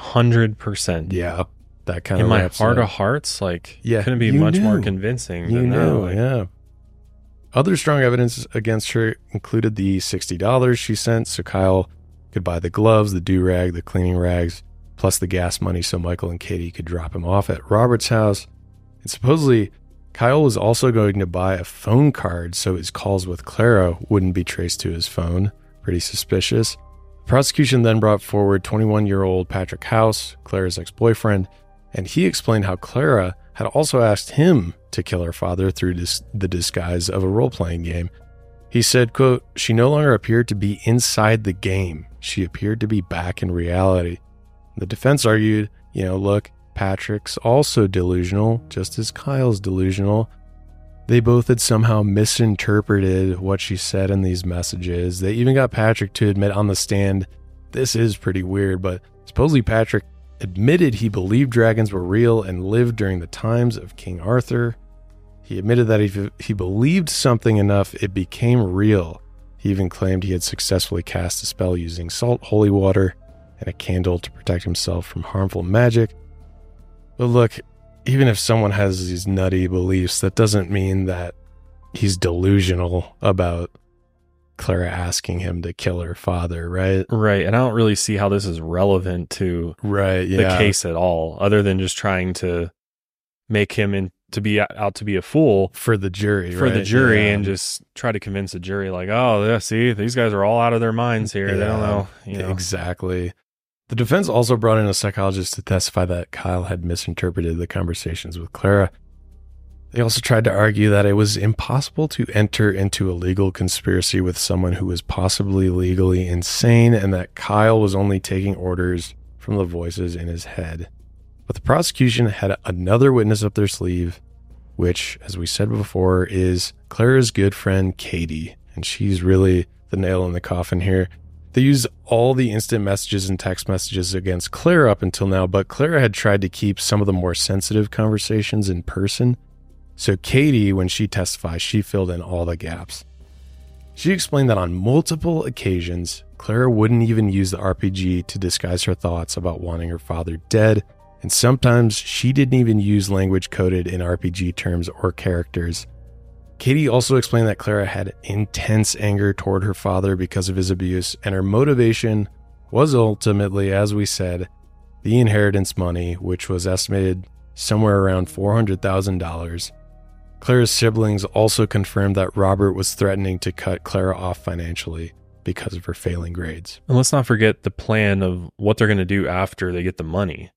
B: 100%.
C: Yeah, that kind of
B: in my
C: wraps
B: heart
C: it
B: of
C: up.
B: hearts, like,
C: Yeah,
B: couldn't be
C: you
B: much more
C: knew.
B: convincing
C: You
B: than that.
C: know,
B: Like,
C: yeah. Other strong evidence against her included the $60 she sent so Kyle could buy the gloves, the do-rag, the cleaning rags, plus the gas money so Michael and Katie could drop him off at Robert's house. And supposedly, Kyle was also going to buy a phone card so his calls with Clara wouldn't be traced to his phone. Pretty suspicious. The prosecution then brought forward 21-year-old Patrick House, Clara's ex-boyfriend, and he explained how Clara had also asked him to kill her father through the disguise of a role-playing game. He said, quote, "She no longer appeared to be inside the game. She appeared to be back in reality." The defense argued, look, Patrick's also delusional, just as Kyle's delusional. They both had somehow misinterpreted what she said in these messages. They even got Patrick to admit on the stand, this is pretty weird, but supposedly Patrick admitted he believed dragons were real and lived during the times of King Arthur. He admitted that if he believed something enough, it became real. He even claimed he had successfully cast a spell using salt, holy water, and a candle to protect himself from harmful magic. But look, even if someone has these nutty beliefs, that doesn't mean that he's delusional about Clara asking him to kill her father, right?
B: Right. And I don't really see how this is relevant to the case at all, other than just trying to make him out to be a fool
C: for the jury,
B: and just try to convince the jury like, oh, yeah, see, these guys are all out of their minds here. They don't know,
C: Exactly. The defense also brought in a psychologist to testify that Kyle had misinterpreted the conversations with Clara. They also tried to argue that it was impossible to enter into a legal conspiracy with someone who was possibly legally insane, and that Kyle was only taking orders from the voices in his head. But the prosecution had another witness up their sleeve, which, as we said before, is Clara's good friend Katie, and she's really the nail in the coffin here. They used all the instant messages and text messages against Clara up until now, but Clara had tried to keep some of the more sensitive conversations in person. So Katie, when she testified, she filled in all the gaps. She explained that on multiple occasions, Clara wouldn't even use the RPG to disguise her thoughts about wanting her father dead, and sometimes she didn't even use language coded in RPG terms or characters. Katie also explained that Clara had intense anger toward her father because of his abuse, and her motivation was ultimately, as we said, the inheritance money, which was estimated somewhere around $400,000. Clara's siblings also confirmed that Robert was threatening to cut Clara off financially because of her failing grades.
B: And let's not forget the plan of what they're going to do after they get the money.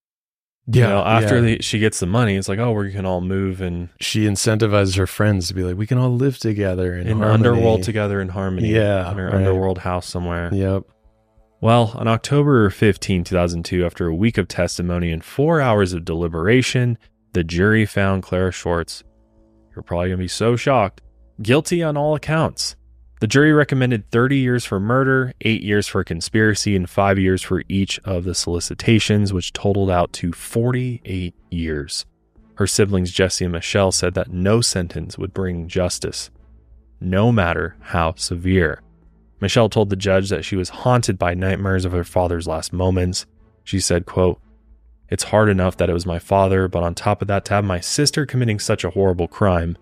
B: She gets the money, it's like, oh, we can all move, and
C: she incentivizes her friends to be like, we can all live together in harmony.
B: Underworld together in harmony.
C: Yeah.
B: In her underworld house somewhere.
C: Yep.
B: Well, on October 15, 2002, after a week of testimony and 4 hours of deliberation, the jury found Clara Shorts, you're probably going to be so shocked, guilty on all accounts. The jury recommended 30 years for murder, 8 years for conspiracy, and 5 years for each of the solicitations, which totaled out to 48 years. Her siblings Jesse and Michelle said that no sentence would bring justice, no matter how severe. Michelle told the judge that she was haunted by nightmares of her father's last moments. She said, quote, "It's hard enough that it was my father, but on top of that, to have my sister committing such a horrible crime.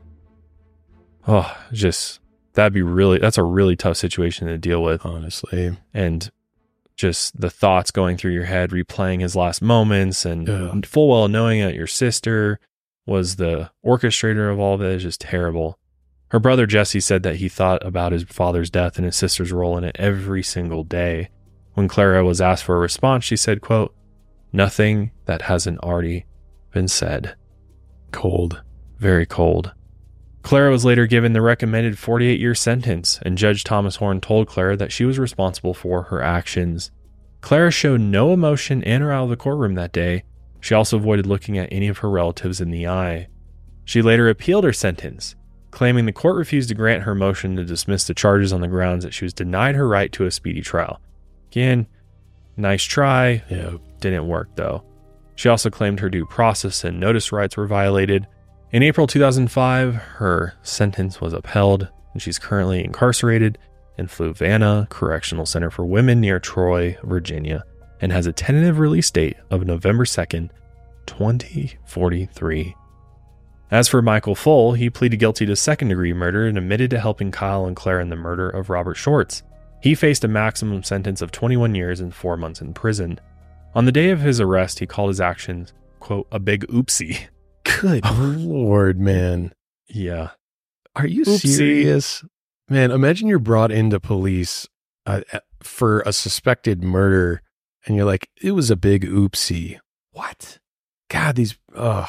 B: That's a really tough situation to deal with,
C: honestly.
B: And just the thoughts going through your head, replaying his last moments, and full well knowing that your sister was the orchestrator of all of it is just terrible." Her brother Jesse said that he thought about his father's death and his sister's role in it every single day. When Clara was asked for a response, she said, quote, "Nothing that hasn't already been said."
C: Cold.
B: Very cold. Clara was later given the recommended 48-year sentence, and Judge Thomas Horn told Clara that she was responsible for her actions. Clara showed no emotion in or out of the courtroom that day. She also avoided looking at any of her relatives in the eye. She later appealed her sentence, claiming the court refused to grant her motion to dismiss the charges on the grounds that she was denied her right to a speedy trial. Again, nice try.
C: Yeah.
B: Didn't work, though. She also claimed her due process and notice rights were violated. In April 2005, her sentence was upheld, and she's currently incarcerated in Fluvanna Correctional Center for Women near Troy, Virginia, and has a tentative release date of November 2nd, 2043. As for Michael Full, he pleaded guilty to second-degree murder and admitted to helping Kyle and Claire in the murder of Robert Shorts. He faced a maximum sentence of 21 years and 4 months in prison. On the day of his arrest, he called his actions, quote, "a big oopsie."
C: Good Lord, man.
B: Yeah.
C: Are you
B: Oopsie.
C: serious? Man, imagine you're brought into police for a suspected murder, and you're like, it was a big oopsie. What? God, these... Oh,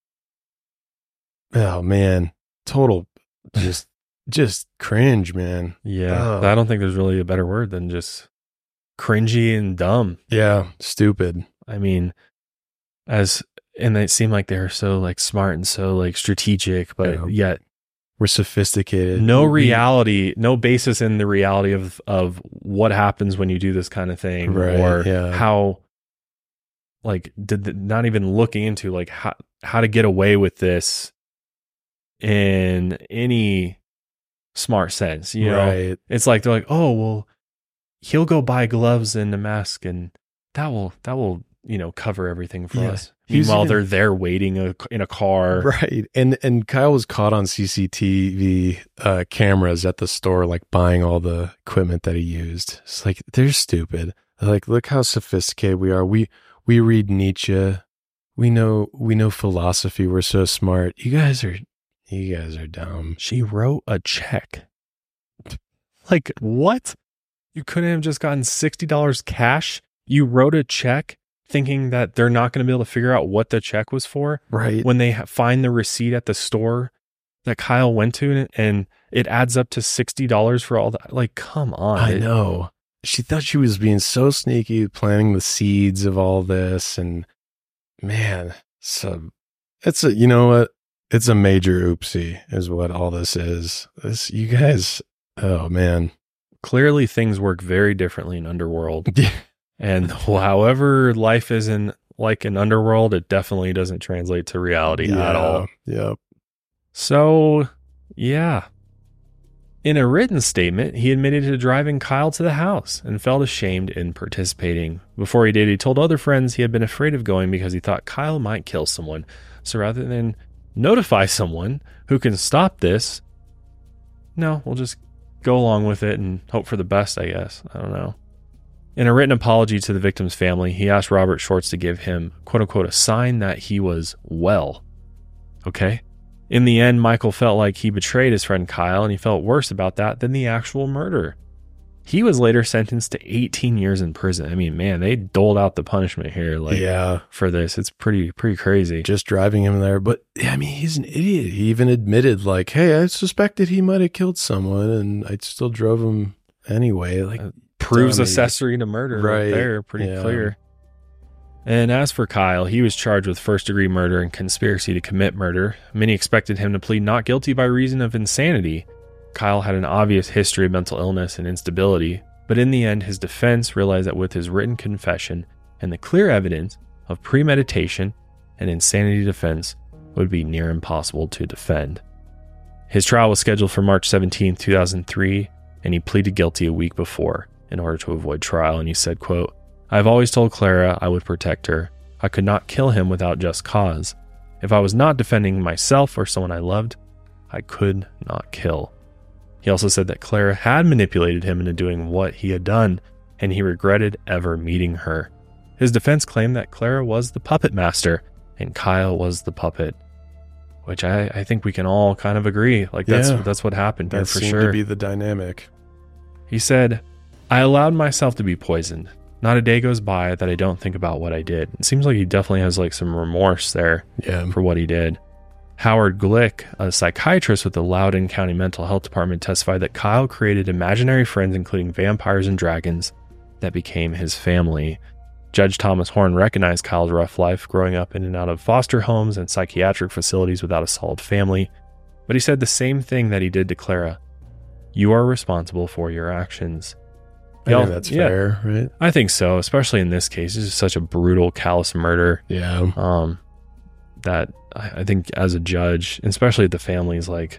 C: man. Total... Just cringe, man.
B: Yeah. I don't think there's really a better word than just cringy and dumb.
C: Yeah, stupid.
B: I mean, and they seem like they're so like smart and so like strategic, but yet
C: we're sophisticated.
B: No reality, no basis in the reality of what happens when you do this kind of thing,
C: right,
B: or how, like, not even looking into like how to get away with this in any smart sense, you know?
C: Right.
B: It's like they're like, oh well, he'll go buy gloves and a mask, and that will cover everything for
C: Yeah.
B: us.
C: He's
B: Meanwhile,
C: even-
B: they're there waiting in a car.
C: Right. And Kyle was caught on CCTV cameras at the store, like buying all the equipment that he used. It's like, they're stupid. They're like, look how sophisticated we are. We read Nietzsche. We know philosophy. We're so smart. You guys are dumb.
B: She wrote a check. Like, what? You couldn't have just gotten $60 cash? You wrote a check thinking that they're not going to be able to figure out what the check was for
C: Right.
B: when they find the receipt at the store that Kyle went to, and it adds up to $60 for all that. Like, come on.
C: I know. She thought she was being so sneaky, planting the seeds of all this. And man, so it's you know what? It's a major oopsie is what all this is. You guys, oh man.
B: Clearly things work very differently in Underworld. And however life is in like an Underworld, it definitely doesn't translate to reality at all.
C: Yep.
B: So, yeah. In a written statement, he admitted to driving Kyle to the house and felt ashamed in participating. Before he did, he told other friends he had been afraid of going because he thought Kyle might kill someone. So rather than notify someone who can stop this, no, we'll just go along with it and hope for the best, I guess. I don't know. In a written apology to the victim's family, he asked Robert Schwartz to give him, quote unquote, a sign that he was well. Okay? In the end, Michael felt like he betrayed his friend Kyle, and he felt worse about that than the actual murder. He was later sentenced to 18 years in prison. I mean, man, they doled out the punishment here, for this. It's pretty crazy.
C: Just driving him there. But I mean, he's an idiot. He even admitted, like, hey, I suspected he might have killed someone, and I still drove him anyway. Like,
B: Proves
C: dummy.
B: accessory to murder right there, pretty clear. And as for Kyle, he was charged with first-degree murder and conspiracy to commit murder. Many expected him to plead not guilty by reason of insanity. Kyle had an obvious history of mental illness and instability, but in the end, his defense realized that with his written confession and the clear evidence of premeditation and insanity defense would be near impossible to defend. His trial was scheduled for March 17, 2003, and he pleaded guilty a week before in order to avoid trial, and he said, quote, "I've always told Clara I would protect her. I could not kill him without just cause. If I was not defending myself or someone I loved, I could not kill." He also said that Clara had manipulated him into doing what he had done, and he regretted ever meeting her. His defense claimed that Clara was the puppet master and Kyle was the puppet, which I think we can all kind of agree. Like that's what happened there
C: that
B: for
C: seemed
B: sure.
C: to be the dynamic.
B: He said, "I allowed myself to be poisoned. Not a day goes by that I don't think about what I did." It seems like he definitely has like some remorse there for what he did. Howard Glick, a psychiatrist with the Loudoun County Mental Health Department, testified that Kyle created imaginary friends, including vampires and dragons, that became his family. Judge Thomas Horn recognized Kyle's rough life growing up in and out of foster homes and psychiatric facilities without a solid family, but he said the same thing that he did to Clara. You are responsible for your actions.
C: I think that's fair, right?
B: I think so, especially in this case. This is such a brutal, callous murder.
C: Yeah.
B: That I think as a judge, especially the families, like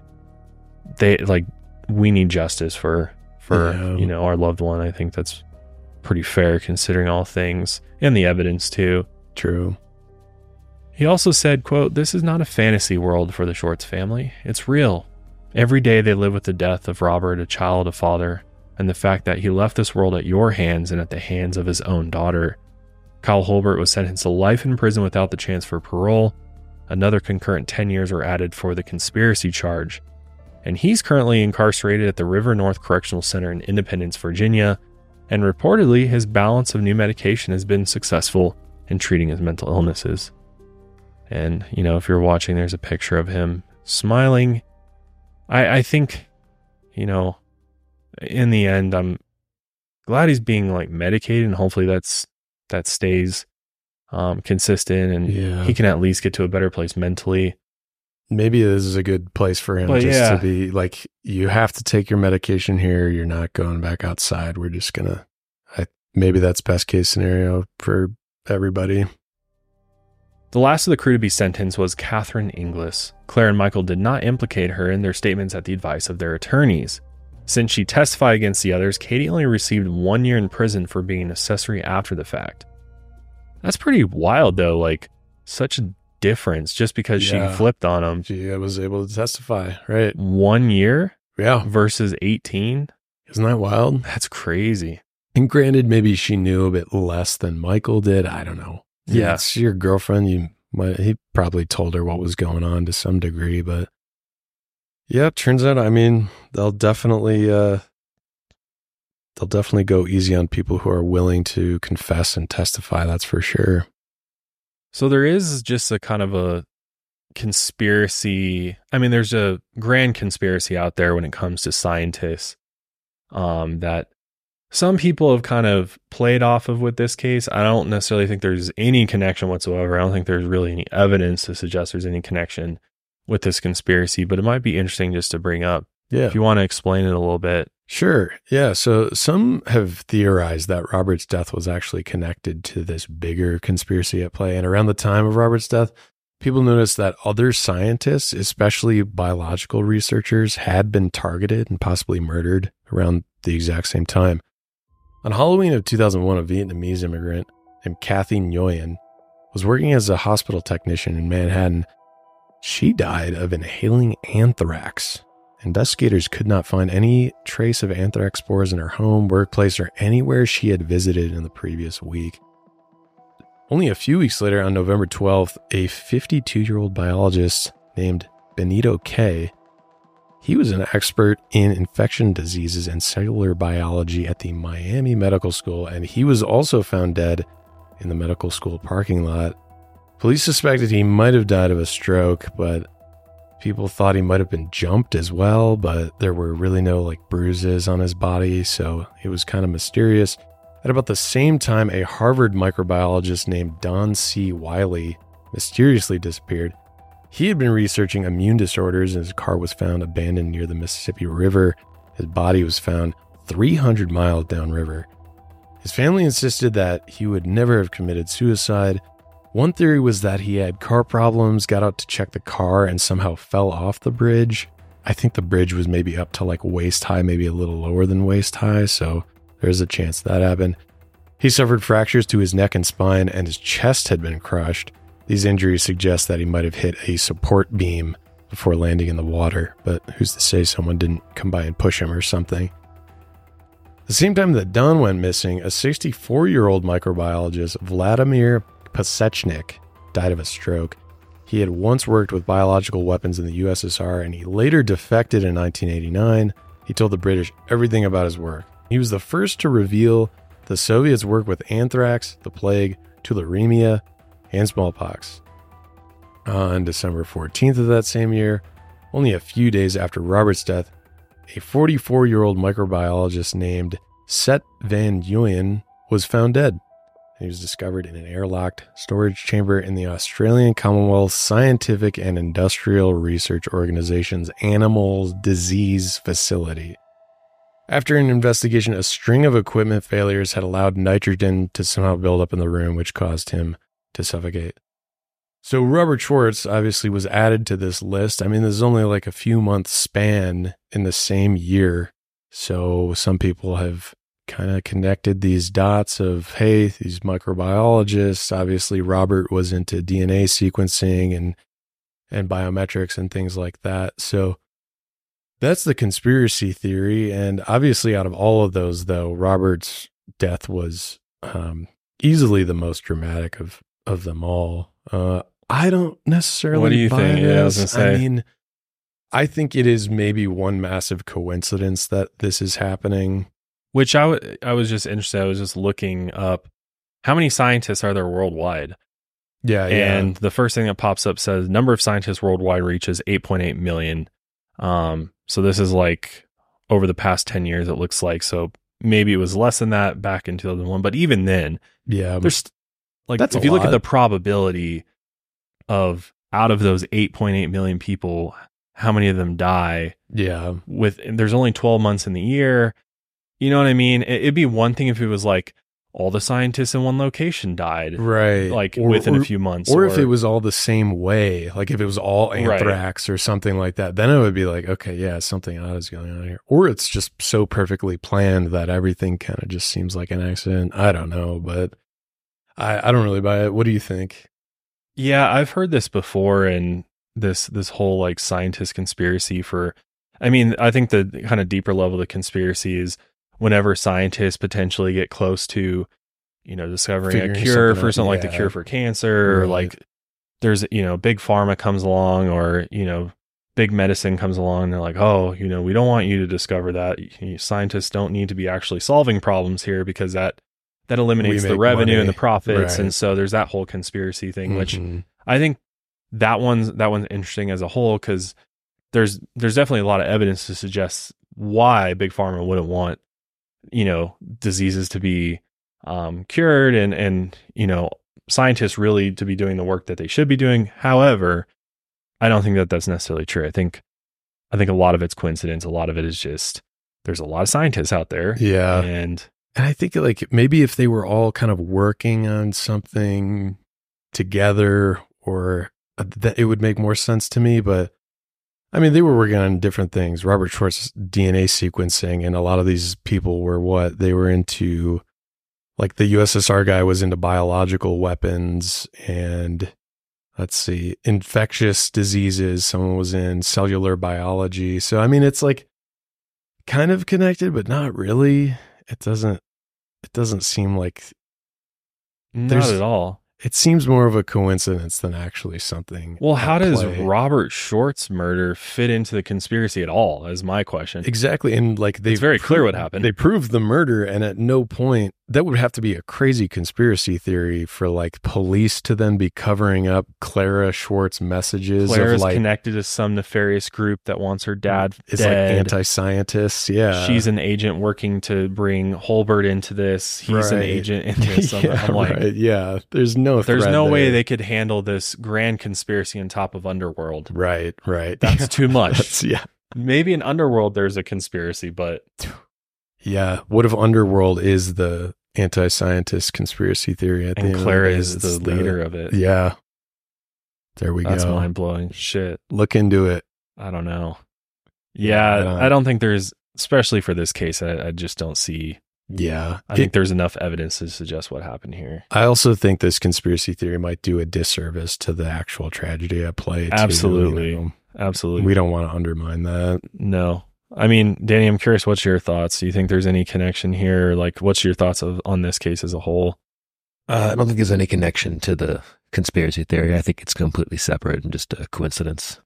B: we need justice for our loved one. I think that's pretty fair considering all things and the evidence too.
C: True.
B: He also said, quote, "This is not a fantasy world for the Schwartz family. It's real. Every day they live with the death of Robert, a child, a father, and the fact that he left this world at your hands and at the hands of his own daughter. Kyle Holbert was sentenced to life in prison without the chance for parole. Another concurrent 10 years were added for the conspiracy charge. And he's currently incarcerated at the River North Correctional Center in Independence, Virginia. And reportedly, his balance of new medication has been successful in treating his mental illnesses." And, if you're watching, there's a picture of him smiling. I think, in the end, I'm glad he's being medicated, and hopefully that stays consistent, and he can at least get to a better place mentally.
C: Maybe this is a good place for him to be like, you have to take your medication here. You're not going back outside. We're just maybe that's best case scenario for everybody.
B: The last of the crew to be sentenced was Catherine Inglis. Claire and Michael did not implicate her in their statements at the advice of their attorneys. Since she testified against the others, Katie only received 1 year in prison for being an accessory after the fact. That's pretty wild, though. Like, such a difference just because she flipped on him.
C: She was able to testify, right?
B: 1 year
C: Yeah.
B: versus 18.
C: Isn't that wild?
B: That's crazy.
C: And granted, maybe she knew a bit less than Michael did. I don't know.
B: Yeah.
C: It's your girlfriend. He probably told her what was going on to some degree, but yeah, it turns out, I mean, they'll definitely go easy on people who are willing to confess and testify. That's for sure.
B: So there is just a kind of a conspiracy. I mean, there's a grand conspiracy out there when it comes to scientists, that some people have kind of played off of with this case. I don't necessarily think there's any connection whatsoever. I don't think there's really any evidence to suggest there's any connection with this conspiracy, but it might be interesting just to bring up.
C: Yeah.
B: If you want to explain it a little bit.
C: Sure. Yeah. So some have theorized that Robert's death was actually connected to this bigger conspiracy at play. And around the time of Robert's death, people noticed that other scientists, especially biological researchers, had been targeted and possibly murdered around the exact same time. On Halloween of 2001, a Vietnamese immigrant named Kathy Nguyen was working as a hospital technician in Manhattan. She died of inhaling anthrax. Investigators could not find any trace of anthrax spores in her home, workplace, or anywhere she had visited in the previous week. Only a few weeks later, on November 12th, a 52-year-old biologist named Benito K. He was an expert in infection diseases and cellular biology at the Miami Medical School, and he was also found dead in the medical school parking lot. Police suspected he might have died of a stroke, but people thought he might have been jumped as well, but there were really no bruises on his body, so it was kind of mysterious. At about the same time, a Harvard microbiologist named Don C. Wiley mysteriously disappeared. He had been researching immune disorders, and his car was found abandoned near the Mississippi River. His body was found 300 miles downriver. His family insisted that he would never have committed suicide. One theory was that he had car problems, got out to check the car, and somehow fell off the bridge. I think the bridge was maybe up to waist high, maybe a little lower than waist high, so there's a chance that happened. He suffered fractures to his neck and spine, and his chest had been crushed. These injuries suggest that he might have hit a support beam before landing in the water, but who's to say someone didn't come by and push him or something. The same time that Don went missing, a 64-year-old microbiologist, Vladimir Pasechnik, died of a stroke. He had once worked with biological weapons in the USSR, and he later defected in 1989. He told the British everything about his work. He was the first to reveal the Soviets' work with anthrax, the plague, tularemia, and smallpox. On December 14th of that same year, only a few days after Robert's death, a 44-year-old microbiologist named Set Van Duyen was found dead. He was discovered in an airlocked storage chamber in the Australian Commonwealth Scientific and Industrial Research Organization's Animal Disease Facility. After an investigation, a string of equipment failures had allowed nitrogen to somehow build up in the room, which caused him to suffocate. So Robert Schwartz obviously was added to this list. I mean, there's only a few months span in the same year. So some people have kind of connected these dots of, hey, these microbiologists, obviously Robert was into DNA sequencing and biometrics and things like that. So that's the conspiracy theory. And obviously out of all of those, though, Robert's death was easily the most dramatic of them all. I don't necessarily
B: What do you think? Yeah, I was gonna say.
C: I mean, I think it is maybe one massive coincidence that this is happening.
B: Which I was just interested. I was just looking up how many scientists are there worldwide.
C: Yeah.
B: And the first thing that pops up says number of scientists worldwide reaches 8.8 million. So this is over the past 10 years, it looks like. So maybe it was less than that back in 2001. But even then, there's
C: that's
B: if you look at the probability of out of those 8.8 million people, how many of them die?
C: Yeah.
B: There's only 12 months in the year. You know what I mean? It'd be one thing if it was all the scientists in one location died.
C: Right.
B: Within a few months.
C: Or if it was all the same way, if it was all anthrax or something like that, then it would be okay, yeah, something odd is going on here. Or it's just so perfectly planned that everything kind of just seems like an accident. I don't know, but I don't really buy it. What do you think?
B: Yeah, I've heard this before, and this whole like scientist conspiracy for, I mean, I think the kind of deeper level of the conspiracy is whenever scientists potentially get close to, discovering
C: Figuring
B: a cure for
C: out,
B: something like the
C: yeah.
B: cure for cancer, or
C: Right.
B: like there's, big pharma comes along, or, big medicine comes along, and they're like, oh, we don't want you to discover that. Scientists don't need to be actually solving problems here because that eliminates
C: We
B: the
C: make
B: revenue and
C: money.
B: the profits.
C: Right.
B: And so there's that whole conspiracy thing, which
C: Mhm.
B: I think that one's interesting as a whole, because there's definitely a lot of evidence to suggest why big pharma wouldn't want diseases to be cured, and scientists really to be doing the work that they should be doing. However, I don't think that that's necessarily true. I think a lot of it's coincidence. A lot of it is just there's a lot of scientists out there.
C: Yeah.
B: And
C: I think like maybe if they were all kind of working on something together, or that it would make more sense to me. But I mean, they were working on different things. Robert Schwartz DNA sequencing, and a lot of these people were they were into, like the USSR guy was into biological weapons and let's see, infectious diseases. Someone was in cellular biology. So, I mean, it's like kind of connected, but not really. It doesn't seem like,
B: not
C: There's-
B: at all.
C: it seems more of a coincidence than actually something.
B: Well, how
C: at
B: does
C: play.
B: Robert Short's murder fit into the conspiracy at all? Is my question.
C: Exactly. And like
B: It's very clear what happened.
C: They proved the murder, and at no point, that would have to be a crazy conspiracy theory for like police to then be covering up Clara Schwartz messages
B: Claire's
C: of like,
B: connected to some nefarious group that wants her dad
C: is like
B: dead.
C: anti-scientists. Yeah.
B: She's an agent working to bring Holbert into this. He's an
C: Right.
B: agent in this.
C: Yeah,
B: I'm like,
C: right. Yeah. There's no
B: there's
C: thread
B: no way
C: there.
B: they could handle this grand conspiracy on top of Underworld.
C: Right.
B: That's too much.
C: Yeah.
B: Maybe in Underworld there's a conspiracy, but
C: Yeah. What if Underworld is the anti-scientist conspiracy theory at the
B: and
C: end of
B: Clara
C: day?
B: is the
C: It's
B: leader of it.
C: Yeah. There we
B: That's
C: go.
B: mind blowing. Shit.
C: Look into it.
B: I don't know.
C: Yeah,
B: Yeah, I don't think there's, especially for this case, I just don't see.
C: Yeah.
B: I think there's enough evidence to suggest what happened here.
C: I also think this conspiracy theory might do a disservice to the actual tragedy at play. Too,
B: Absolutely.
C: you know?
B: Absolutely.
C: We don't want to undermine that.
B: No. I mean, Danny, I'm curious, what's your thoughts? Do you think there's any connection here? Like, what's your thoughts on this case as a whole?
D: I don't think there's any connection to the conspiracy theory. I think it's completely separate and just a coincidence.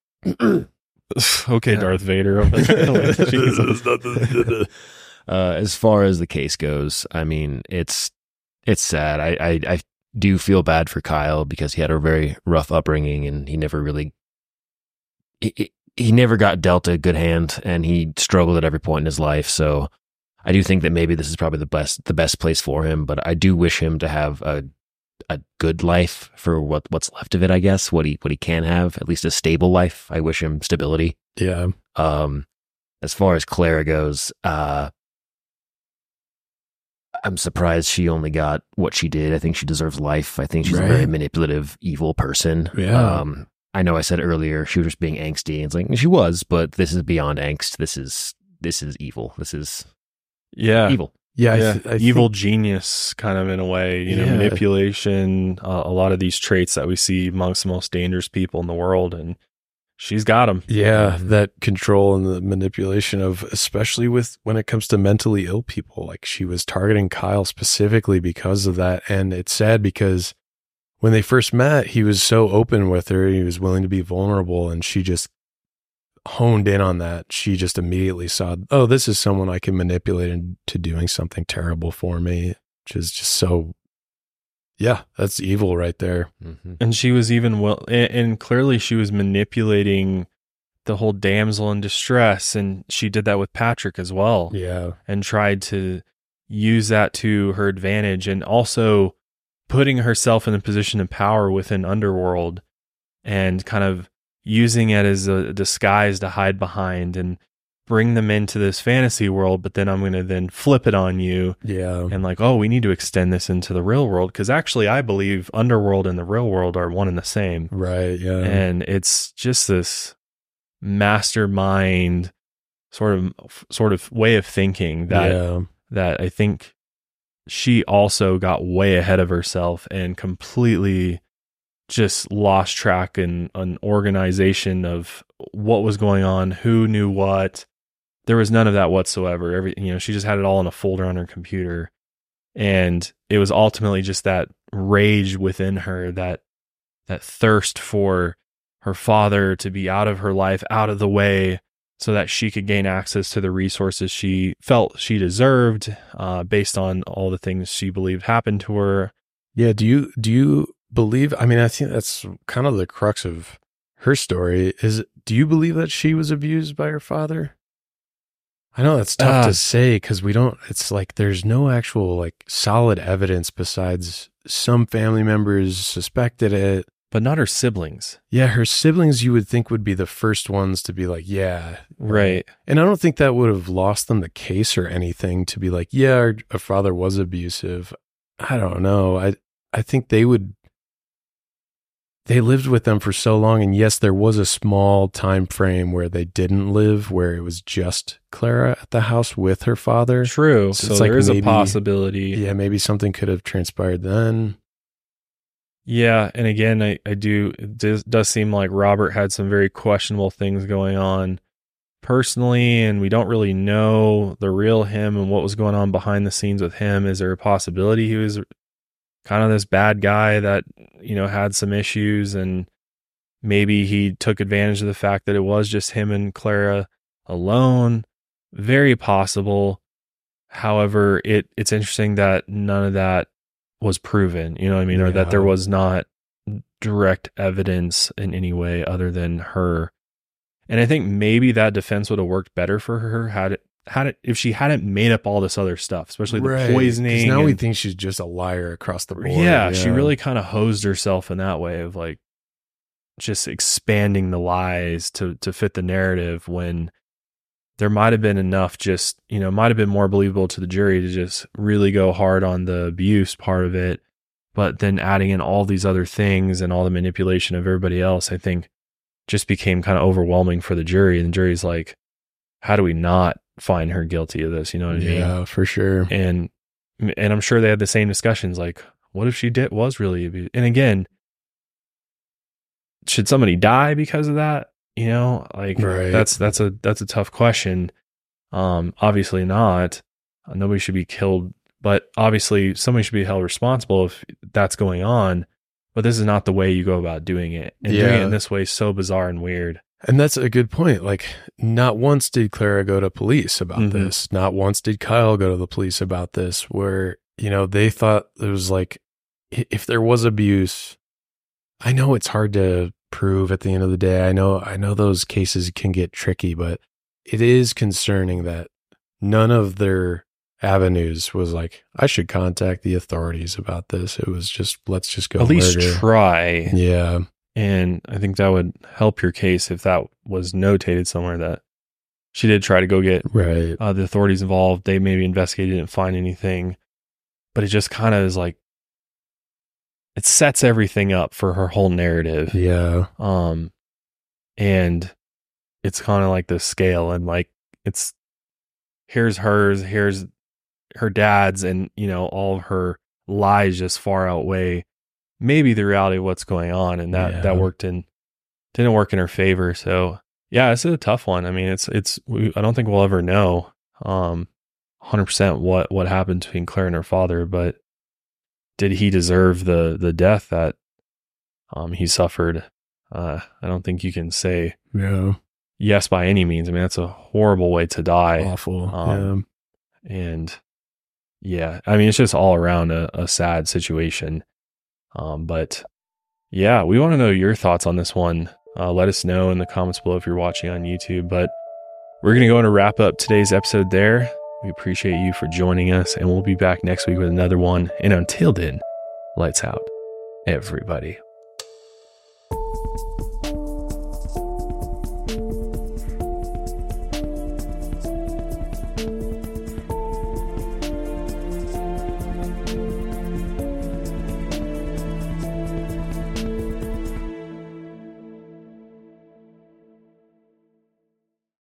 B: Okay,
D: Yeah.
B: Darth Vader. Over there. Jesus.
D: As far as the case goes, I mean, it's sad. I do feel bad for Kyle because he had a very rough upbringing and he never really, he never got dealt a good hand and he struggled at every point in his life. So I do think that maybe this is probably the best place for him, but I do wish him to have a good life for what's left of it, I guess, what he can have, at least a stable life. I wish him stability.
C: Yeah.
D: As far as Clara goes, I'm surprised she only got what she did. I think she deserves life. I think she's a very
C: Right.
D: manipulative, evil person.
C: Yeah.
D: I know I said earlier she was just being angsty. It's like she was, but this is beyond angst. This is evil. This is
B: Yeah.
D: evil.
C: Yeah.
B: Yeah.
C: I
B: Evil
C: think-
B: genius kind of in a way,
C: Yeah.
B: manipulation, a lot of these traits that we see amongst the most dangerous people in the world. And she's got them.
C: Yeah, that control and the manipulation of, especially with when it comes to mentally ill people, like she was targeting Kyle specifically because of that. And it's sad because when they first met, he was so open with her. He was willing to be vulnerable, and she just honed in on that. She just immediately saw, oh, this is someone I can manipulate into doing something terrible for me, which is just so, yeah, that's evil right there.
D: Mm-hmm.
B: And she was even and clearly she was manipulating the whole damsel in distress. And she did that with Patrick as well.
C: Yeah.
B: And tried to use that to her advantage, and also putting herself in a position of power within Underworld and kind of using it as a disguise to hide behind and bring them into this fantasy world. But then I'm going to then flip it on you
C: Yeah.
B: and like, oh, we need to extend this into the real world. Because actually, I believe Underworld and the real world are one and the same.
C: Right. Yeah.
B: And it's just this mastermind sort of way of thinking that
C: yeah.
B: that I think she also got way ahead of herself and completely just lost track in an organization of what was going on, who knew what. There was none of that whatsoever. She just had it all in a folder on her computer. And it was ultimately just that rage within her, that thirst for her father to be out of her life, out of the way, so that she could gain access to the resources she felt she deserved, based on all the things she believed happened to her.
C: Yeah. Do you believe, I mean, I think that's kind of the crux of her story do you believe that she was abused by her father? I know that's tough to say because it's like there's no actual like solid evidence besides some family members suspected it.
B: But not her siblings.
C: Yeah, her siblings you would think would be the first ones to be like, yeah.
B: Right.
C: And I don't think that would have lost them the case or anything to be like, yeah, our father was abusive. I don't know. I think they lived with them for so long. And yes, there was a small time frame where they didn't live, where it was just Clara at the house with her father.
B: True. So there is a possibility.
C: Yeah, maybe something could have transpired then.
B: Yeah, and again, it does seem like Robert had some very questionable things going on personally, and we don't really know the real him and what was going on behind the scenes with him. Is there a possibility he was kind of this bad guy that, had some issues, and maybe he took advantage of the fact that it was just him and Clara alone? Very possible. However, it's interesting that none of that was proven, you know what I mean? Or that there was not direct evidence in any way other than her. And I think maybe that defense would have worked better for her if she hadn't made up all this other stuff, especially the poisoning.
C: Now we think she's just a liar across the board.
B: Yeah, she really kind of hosed herself in that way of like just expanding the lies to fit the narrative, when there might have been enough might have been more believable to the jury to just really go hard on the abuse part of it. But then adding in all these other things and all the manipulation of everybody else, I think just became kind of overwhelming for the jury. And the jury's like, how do we not find her guilty of this? You know what I mean?
C: Yeah, for sure.
B: And I'm sure they had the same discussions. Like, what if she was really abused? And again, should somebody die because of that? That's a tough question. Obviously not. Nobody should be killed, but obviously somebody should be held responsible if that's going on. But this is not the way you go about doing it. And doing it in this way is so bizarre and weird.
C: And that's a good point. Like, not once did Clara go to police about this. Not once did Kyle go to the police about this, where, they thought it was like, if there was abuse, I know it's hard to prove at the end of the day. I know those cases can get tricky, but it is concerning that none of their avenues was like, I should contact the authorities about this. It was just, let's just go
B: at least try.
C: Yeah.
B: And I think that would help your case if that was notated somewhere that she did try to go get the authorities involved. They maybe investigated, didn't find anything, but it just kind of is like, it sets everything up for her whole narrative.
C: Yeah.
B: And it's kind of like the scale, and like, here's hers, here's her dad's, and, all of her lies just far outweigh maybe the reality of what's going on. And that didn't work in her favor. So yeah, it's a tough one. I mean, I don't think we'll ever know, 100% what happened between Claire and her father, but did he deserve the death that he suffered? I don't think you can say yes by any means. I mean, that's a horrible way to die.
C: Awful.
B: And yeah, I mean, it's just all around a sad situation. But yeah, we want to know your thoughts on this one. Let us know in the comments below if you're watching on YouTube. But we're going to go and wrap up today's episode there. We appreciate you for joining us, and we'll be back next week with another one. And until then, lights out, everybody.